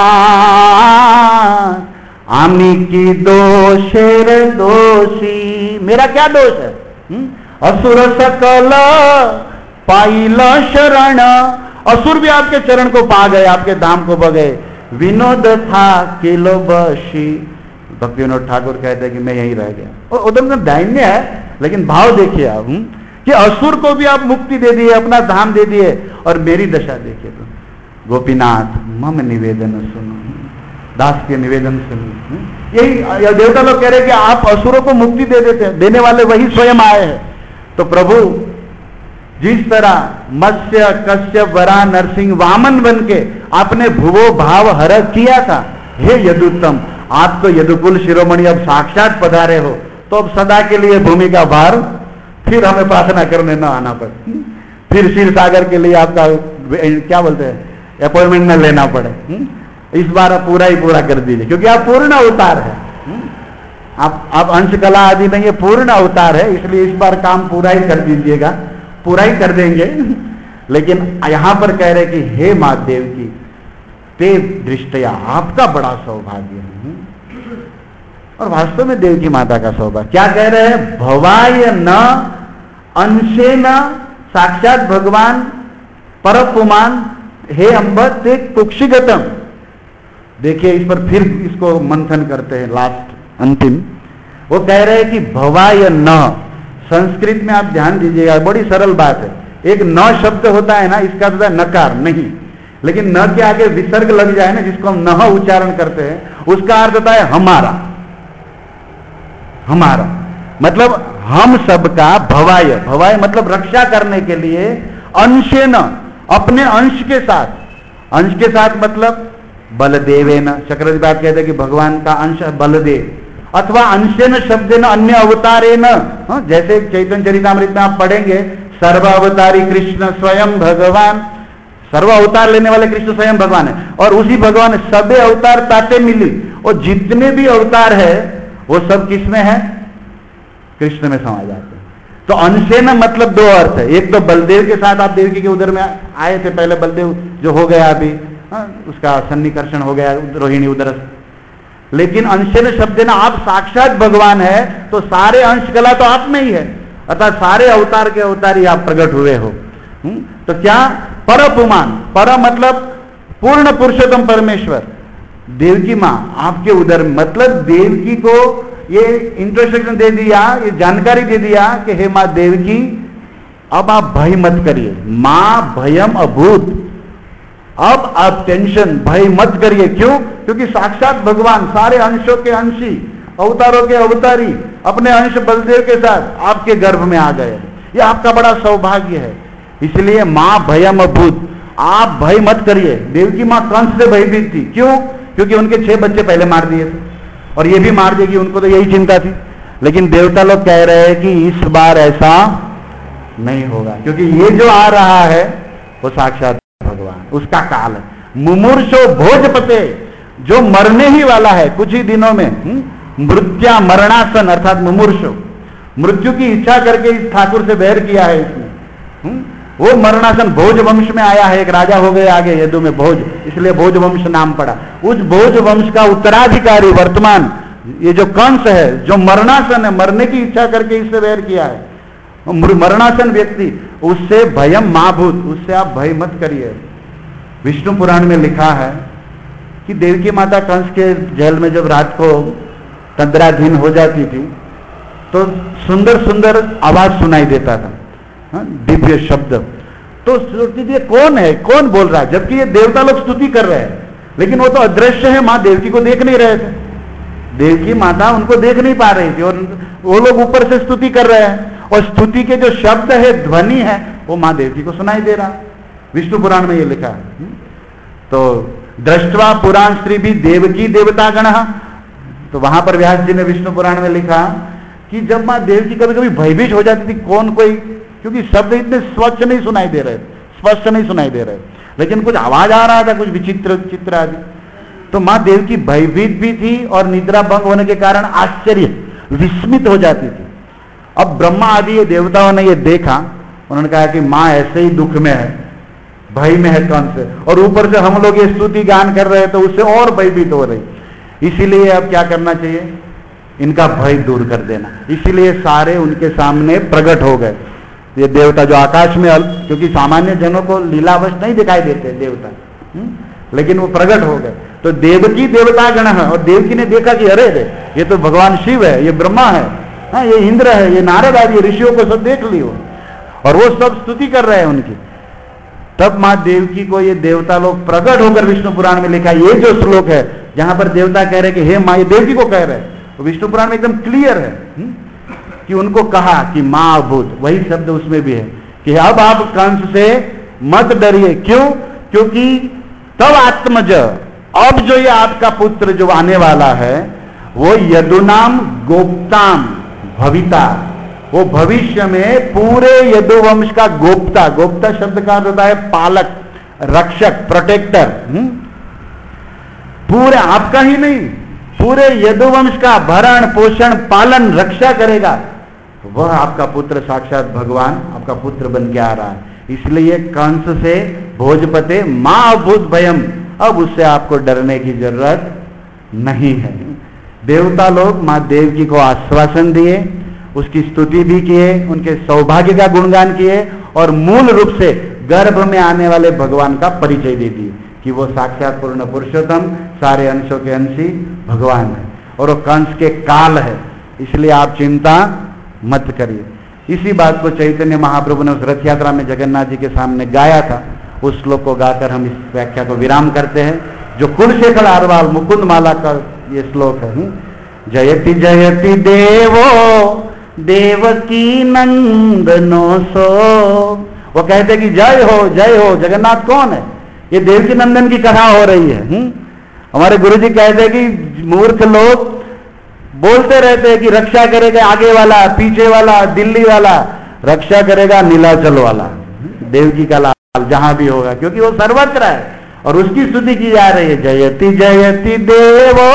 आमी की दोषेर दोषी, मेरा क्या दोष है? हुँ? असुर सकल पाइल शरण, असुर भी आपके चरण को पा गए, आपके धाम को पा गए। विनोद था किलो बशी, भक्तिविनोद ठाकुर कहते हैं कि मैं यहीं रह गया। उधर में दैन्य है, लेकिन भाव देखिए आप हुँ? कि असुर को भी आप मुक्ति दे दिए, अपना धाम दे दिए, और मेरी दशा देखिए तो। गोपीनाथ मम निवेदन सुनो, दास के निवेदन सुनो। यही देवता लोग कह रहे हैं कि आप असुरों को मुक्ति दे देते हैं, देने वाले वही स्वयं आए हैं। तो प्रभु जिस तरह मत्स्य कश्यप वरा नरसिंह वामन बन के आपने भुवो भाव हर किया था, हे यदुत्तम आप तो यदुकुल शिरोमणि अब साक्षात पधारे हो, तो अब सदा के लिए भूमि का भार फिर हमें प्रार्थना करने न आना पड़े, फिर क्षीर सागर के लिए आपका क्या बोलते हैं अपॉइंटमेंट न लेना पड़े। इस बार आप पूरा ही पूरा कर दीजिए, क्योंकि आप पूर्ण अवतार है, आप आप अंश कला आदि नहीं, ये पूर्ण अवतार है, इसलिए इस बार काम पूरा ही कर दीजिएगा, पूरा ही कर देंगे। लेकिन यहां पर कह रहे कि हे मां देव की ते दृष्टया आपका बड़ा सौभाग्य है, और वास्तव में देव की माता का सौभाग्य। क्या कह रहे हैं? भवाय न अंशे न, साक्षात भगवान परपुमान हे अम्ब ते कुक्षिगतम। देखिए इस पर फिर इसको मंथन करते हैं, लास्ट अंतिम वो कह रहे हैं कि भवाय न, संस्कृत में आप ध्यान दीजिएगा बड़ी सरल बात है, एक न शब्द होता है ना, इसका होता है नकार नहीं, लेकिन न के आगे विसर्ग लग जाए ना, जिसको हम न उच्चारण करते हैं, उसका अर्थ होता है हमारा, हमारा मतलब हम सबका। भवाय, भवाय मतलब रक्षा करने के लिए, अंशे न अपने अंश के साथ, अंश के साथ मतलब बलदेवे न, चक्रवर्ती बात कहते हैं कि भगवान का अंश बलदेव, अथवा अंशेन शब्देन अन्य अवतारे न, जैसे चैतन्य चरितामृत में आप पढ़ेंगे सर्व अवतारी कृष्ण स्वयं भगवान, सर्व अवतार लेने वाले कृष्ण स्वयं भगवान है, और उसी भगवान सबे अवतार ताते मिली, और जितने भी अवतार है वो सब किसमें है? कृष्ण में समा जाते हैं। तो अंशेन मतलब दो अर्थ है, एक तो बलदेव के साथ आप देवकी के उदर में आए थे, पहले बलदेव जो हो गया अभी, हाँ, उसका सन्निकर्षण हो गया रोहिणी उदर, लेकिन अंशेन शब्द ना आप साक्षात भगवान है, तो सारे अंश कला तो आप में ही है, अर्थात सारे अवतार के अवतारी आप प्रकट हुए हो। हुँ? तो क्या? परपुमान, पर मतलब पूर्ण पुरुषोत्तम परमेश्वर, देवकी मां आपके उदर, मतलब देवकी को ये इंट्रोडक्शन दे दिया, ये जानकारी दे दिया कि हे मां देवकी अब आप भय मत करिए, मां भयम अभूत, अब आप टेंशन भय मत करिए। क्यों? क्योंकि साक्षात भगवान सारे अंशों के अंशी, अवतारों के अवतारी, अपने अंश बलदेव के साथ आपके गर्भ में आ गए, ये आपका बड़ा सौभाग्य है। इसलिए मां भयम अभूत, आप भय मत करिए। देवकी मां कंस से भयभीत थी, क्यों? क्योंकि उनके छह बच्चे पहले मार दिए थे, और ये भी मार देगी, उनको तो यही चिंता थी। लेकिन देवता लोग कह रहे हैं कि इस बार ऐसा नहीं होगा, क्योंकि ये जो आ रहा है वो साक्षात भगवान, उसका काल है। मुमूर्षो भोजपते, जो मरने ही वाला है कुछ ही दिनों में, मृत्या मरणासन अर्थात मुमूर्षो, मृत्यु की इच्छा करके इस ठाकुर से बैर किया है इसने, वो मरणासन भोज वंश में आया है, एक राजा हो गए आगे यदु में भोज, इसलिए भोज वंश नाम पड़ा। उस भोज वंश का उत्तराधिकारी वर्तमान ये जो कंस है, जो मरणासन है, मरने की इच्छा करके इससे बैर किया है, मरणासन व्यक्ति, उससे भयम माभूत, उससे आप भय मत करिए। विष्णु पुराण में लिखा है कि देवकी माता कंस के जेल में जब रात को तंद्राधीन हो जाती थी, तो सुंदर सुंदर आवाज सुनाई देता था, दिव्य शब्द। तो सोचती थी कौन है, कौन बोल रहा है, जबकि ये देवता लोग स्तुति कर रहे हैं, लेकिन वो तो अदृश्य है, मां देवकी को देख नहीं रहे थे, देवकी माता उनको देख नहीं पा रही थी, और वो लोग ऊपर से स्तुति कर रहे हैं, और स्तुति के जो शब्द है, ध्वनि है, वो मां देवकी को सुनाई दे रहा। विष्णु पुराण में ये लिखा है। तो दृष्टवा पुराण स्त्री भी देवकी देवता गण, तो वहां पर व्यास जी ने विष्णु पुराण में लिखा कि जब मां देवकी कभी कभी भयभीत हो जाती थी, कौन कोई, क्योंकि शब्द इतने स्वच्छ नहीं सुनाई दे रहे, स्पष्ट नहीं सुनाई दे रहे, लेकिन कुछ आवाज आ रहा था, कुछ विचित्र चित्र आदि, तो मां देवकी भयभीत भी थी, और निद्रा भंग होने के कारण आश्चर्य विस्मित हो जाती थी। अब ब्रह्मा आदि ये देवताओं ने ये देखा, उन्होंने कहा कि माँ ऐसे ही दुख में है, भय में है कंस, और ऊपर से हम लोग ये स्तुति गान कर रहे हैं तो उससे और भयभीत हो रही। इसीलिए अब क्या करना चाहिए, इनका भय दूर कर देना। इसीलिए सारे उनके सामने प्रकट हो गए, ये देवता जो आकाश में, क्योंकि सामान्य जनों को लीलावश नहीं दिखाई देते देवता, हुँ? लेकिन वो प्रकट हो गए। तो देवकी देवता गण है, और देवकी ने देखा कि अरे रे ये तो भगवान शिव है, ये ब्रह्मा है, हाँ ये इंद्र है, ये नारद आदि ऋषियों को सब देख लियो, और वो सब स्तुति कर रहे हैं उनकी। तब मां देवकी को ये देवता लोग प्रकट होकर, विष्णु पुराण में लिखा ये जो श्लोक है जहां पर देवता कह रहे कि हे मां, ये देवकी को कह रहे हैं, तो विष्णु पुराण में एकदम क्लियर है हुँ? कि उनको कहा कि मां अभूत, वही शब्द उसमें भी है कि अब आप कंस से मत डरिए। क्यों? क्योंकि तब आत्मज, अब जो ये आपका पुत्र जो आने वाला है वो यदुनाम गोप्ताम भविता, वो भविष्य में पूरे यदुवंश का गोप्ता, गोप्ता शब्द का अर्थ होता है पालक, रक्षक, प्रोटेक्टर, पूरे आपका ही नहीं पूरे यदुवंश का भरण पोषण पालन रक्षा करेगा। वह आपका पुत्र साक्षात भगवान आपका पुत्र बन के आ रहा है। इसलिए कंस से भोजपते मां अभूत भयम, अब उससे आपको डरने की जरूरत नहीं है। देवता लोग मां देवकी को आश्वासन दिए, उसकी स्तुति भी किए, उनके सौभाग्य का गुणगान किए, और मूल रूप से गर्भ में आने वाले भगवान का परिचय दे दिए कि वो साक्षात पूर्ण पुरुषोत्तम, सारे अंशों के अंशी भगवान है, और वो कंस के काल है, इसलिए आप चिंता मत करिए। इसी बात को चैतन्य महाप्रभु ने उस रथ यात्रा में जगन्नाथ जी के सामने गाया था। उस श्लोक को गाकर हम इस व्याख्या को विराम करते हैं, जो कुलशेखर आरवाल मुकुंद माला का ये श्लोक है। जयति जयति देवो देवकी नंदनो सो, वो कहते कि जय हो जय हो। जगन्नाथ कौन है? ये देवकी नंदन की कथा हो रही है। हुँ? हमारे गुरुजी कहते कि मूर्ख लोग बोलते रहते हैं कि रक्षा करेगा आगे वाला, पीछे वाला, दिल्ली वाला, रक्षा करेगा नीलाचल वाला, देवकी का लाल जहां भी होगा, क्योंकि वो सर्वत्र है और उसकी स्तुति की जा रही है। जयति जयति देवो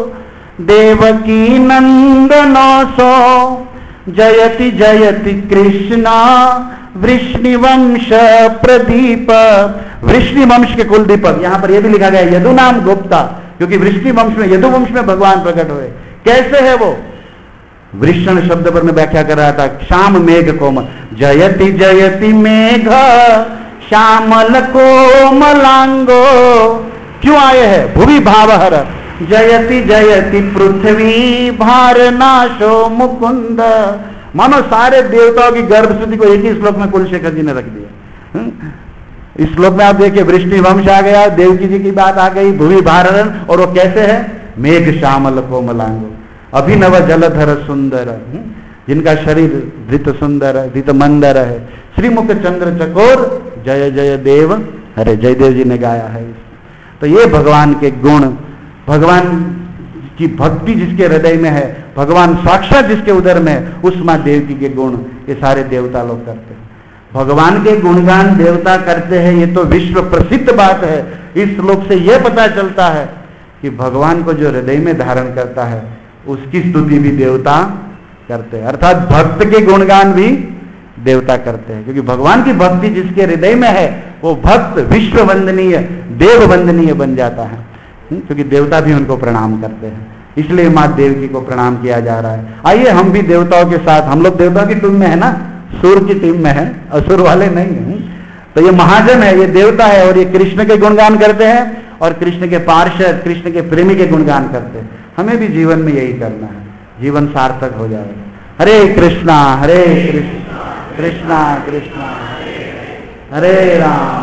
देवकी नंदनो सो, जयति जयति कृष्णा वृष्णिवंश प्रदीप, वृष्णिवंश के कुल दीपक। यहां पर यह भी लिखा गया यदुनाम गुप्ता, क्योंकि वृष्णिवंश में, यदुवंश में भगवान प्रकट हुए। कैसे है वो? वृषण शब्द पर मैं व्याख्या कर रहा था, श्याम मेघ कोमल। जयति जयति मेघ श्यामल कोमलांगो, क्यों आए हैं? भुवि भावहर। जयति जयति पृथ्वी भार नाशो मुकुंद। मानो सारे देवताओं की गर्भस्तुति को एक ही श्लोक में कुलशेखर जी ने रख दिया। इस श्लोक में आप देखिए, वृष्णि वंश आ गया, देवकी जी की बात आ गई, भुवि भारन, और वो कैसे है? मेघ श्यामल कोमलांगो, अभिनव जलधर सुंदर, जिनका शरीर धृत सुंदर है, धृत मंदर है, श्रीमुख चंद्र चकोर, जय जय देव अरे जयदेव जी ने गाया है। तो ये भगवान के गुण, भगवान की भक्ति जिसके हृदय में है, भगवान साक्षात जिसके उदर में है, उस मां देवकी के गुण ये सारे देवता लोग करते हैं। भगवान के गुणगान देवता करते हैं, ये तो विश्व प्रसिद्ध बात है। इस श्लोक से यह पता चलता है कि भगवान को जो हृदय में धारण करता है उसकी स्तुति भी देवता करते हैं, अर्थात भक्त के गुणगान भी देवता करते हैं। क्योंकि भगवान की भक्ति जिसके हृदय में है वो भक्त विश्व वंदनीय, देव वंदनीय बन जाता है, क्योंकि देवता भी उनको प्रणाम करते हैं। इसलिए मां देवकी को प्रणाम किया जा रहा है। आइए हम भी देवताओं के साथ, हम लोग देवताओं की टीम में है ना, सूर की टीम में है, असुर वाले नहीं है। तो ये महाजन है, ये देवता है, और ये कृष्ण के गुणगान करते हैं और कृष्ण के पार्षद, कृष्ण के प्रेमी के गुणगान करते हैं। हमें भी जीवन में यही करना है, जीवन सार्थक हो जाएगा। हरे कृष्णा हरे कृष्णा कृष्णा कृष्णा हरे राम।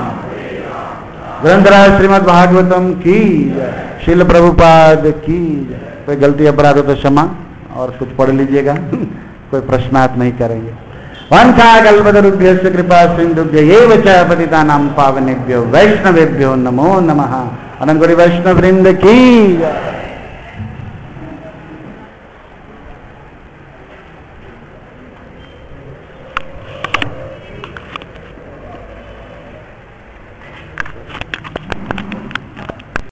ग्रंथराज श्रीमद् भागवतम की जय, शिल प्रभुपाद की जय। कोई गलती अपराध हो तो क्षमा, और कुछ पढ़ लीजिएगा, कोई प्रश्नार्थ नहीं करेंगे। वंशाकल्पतरुभ्यश्च कृपा सिन्धुभ्य एव च पतितानां पावनेभ्यो वैष्णवेभ्यो नमो नमः। अनंत वैष्णव वृंद की जय।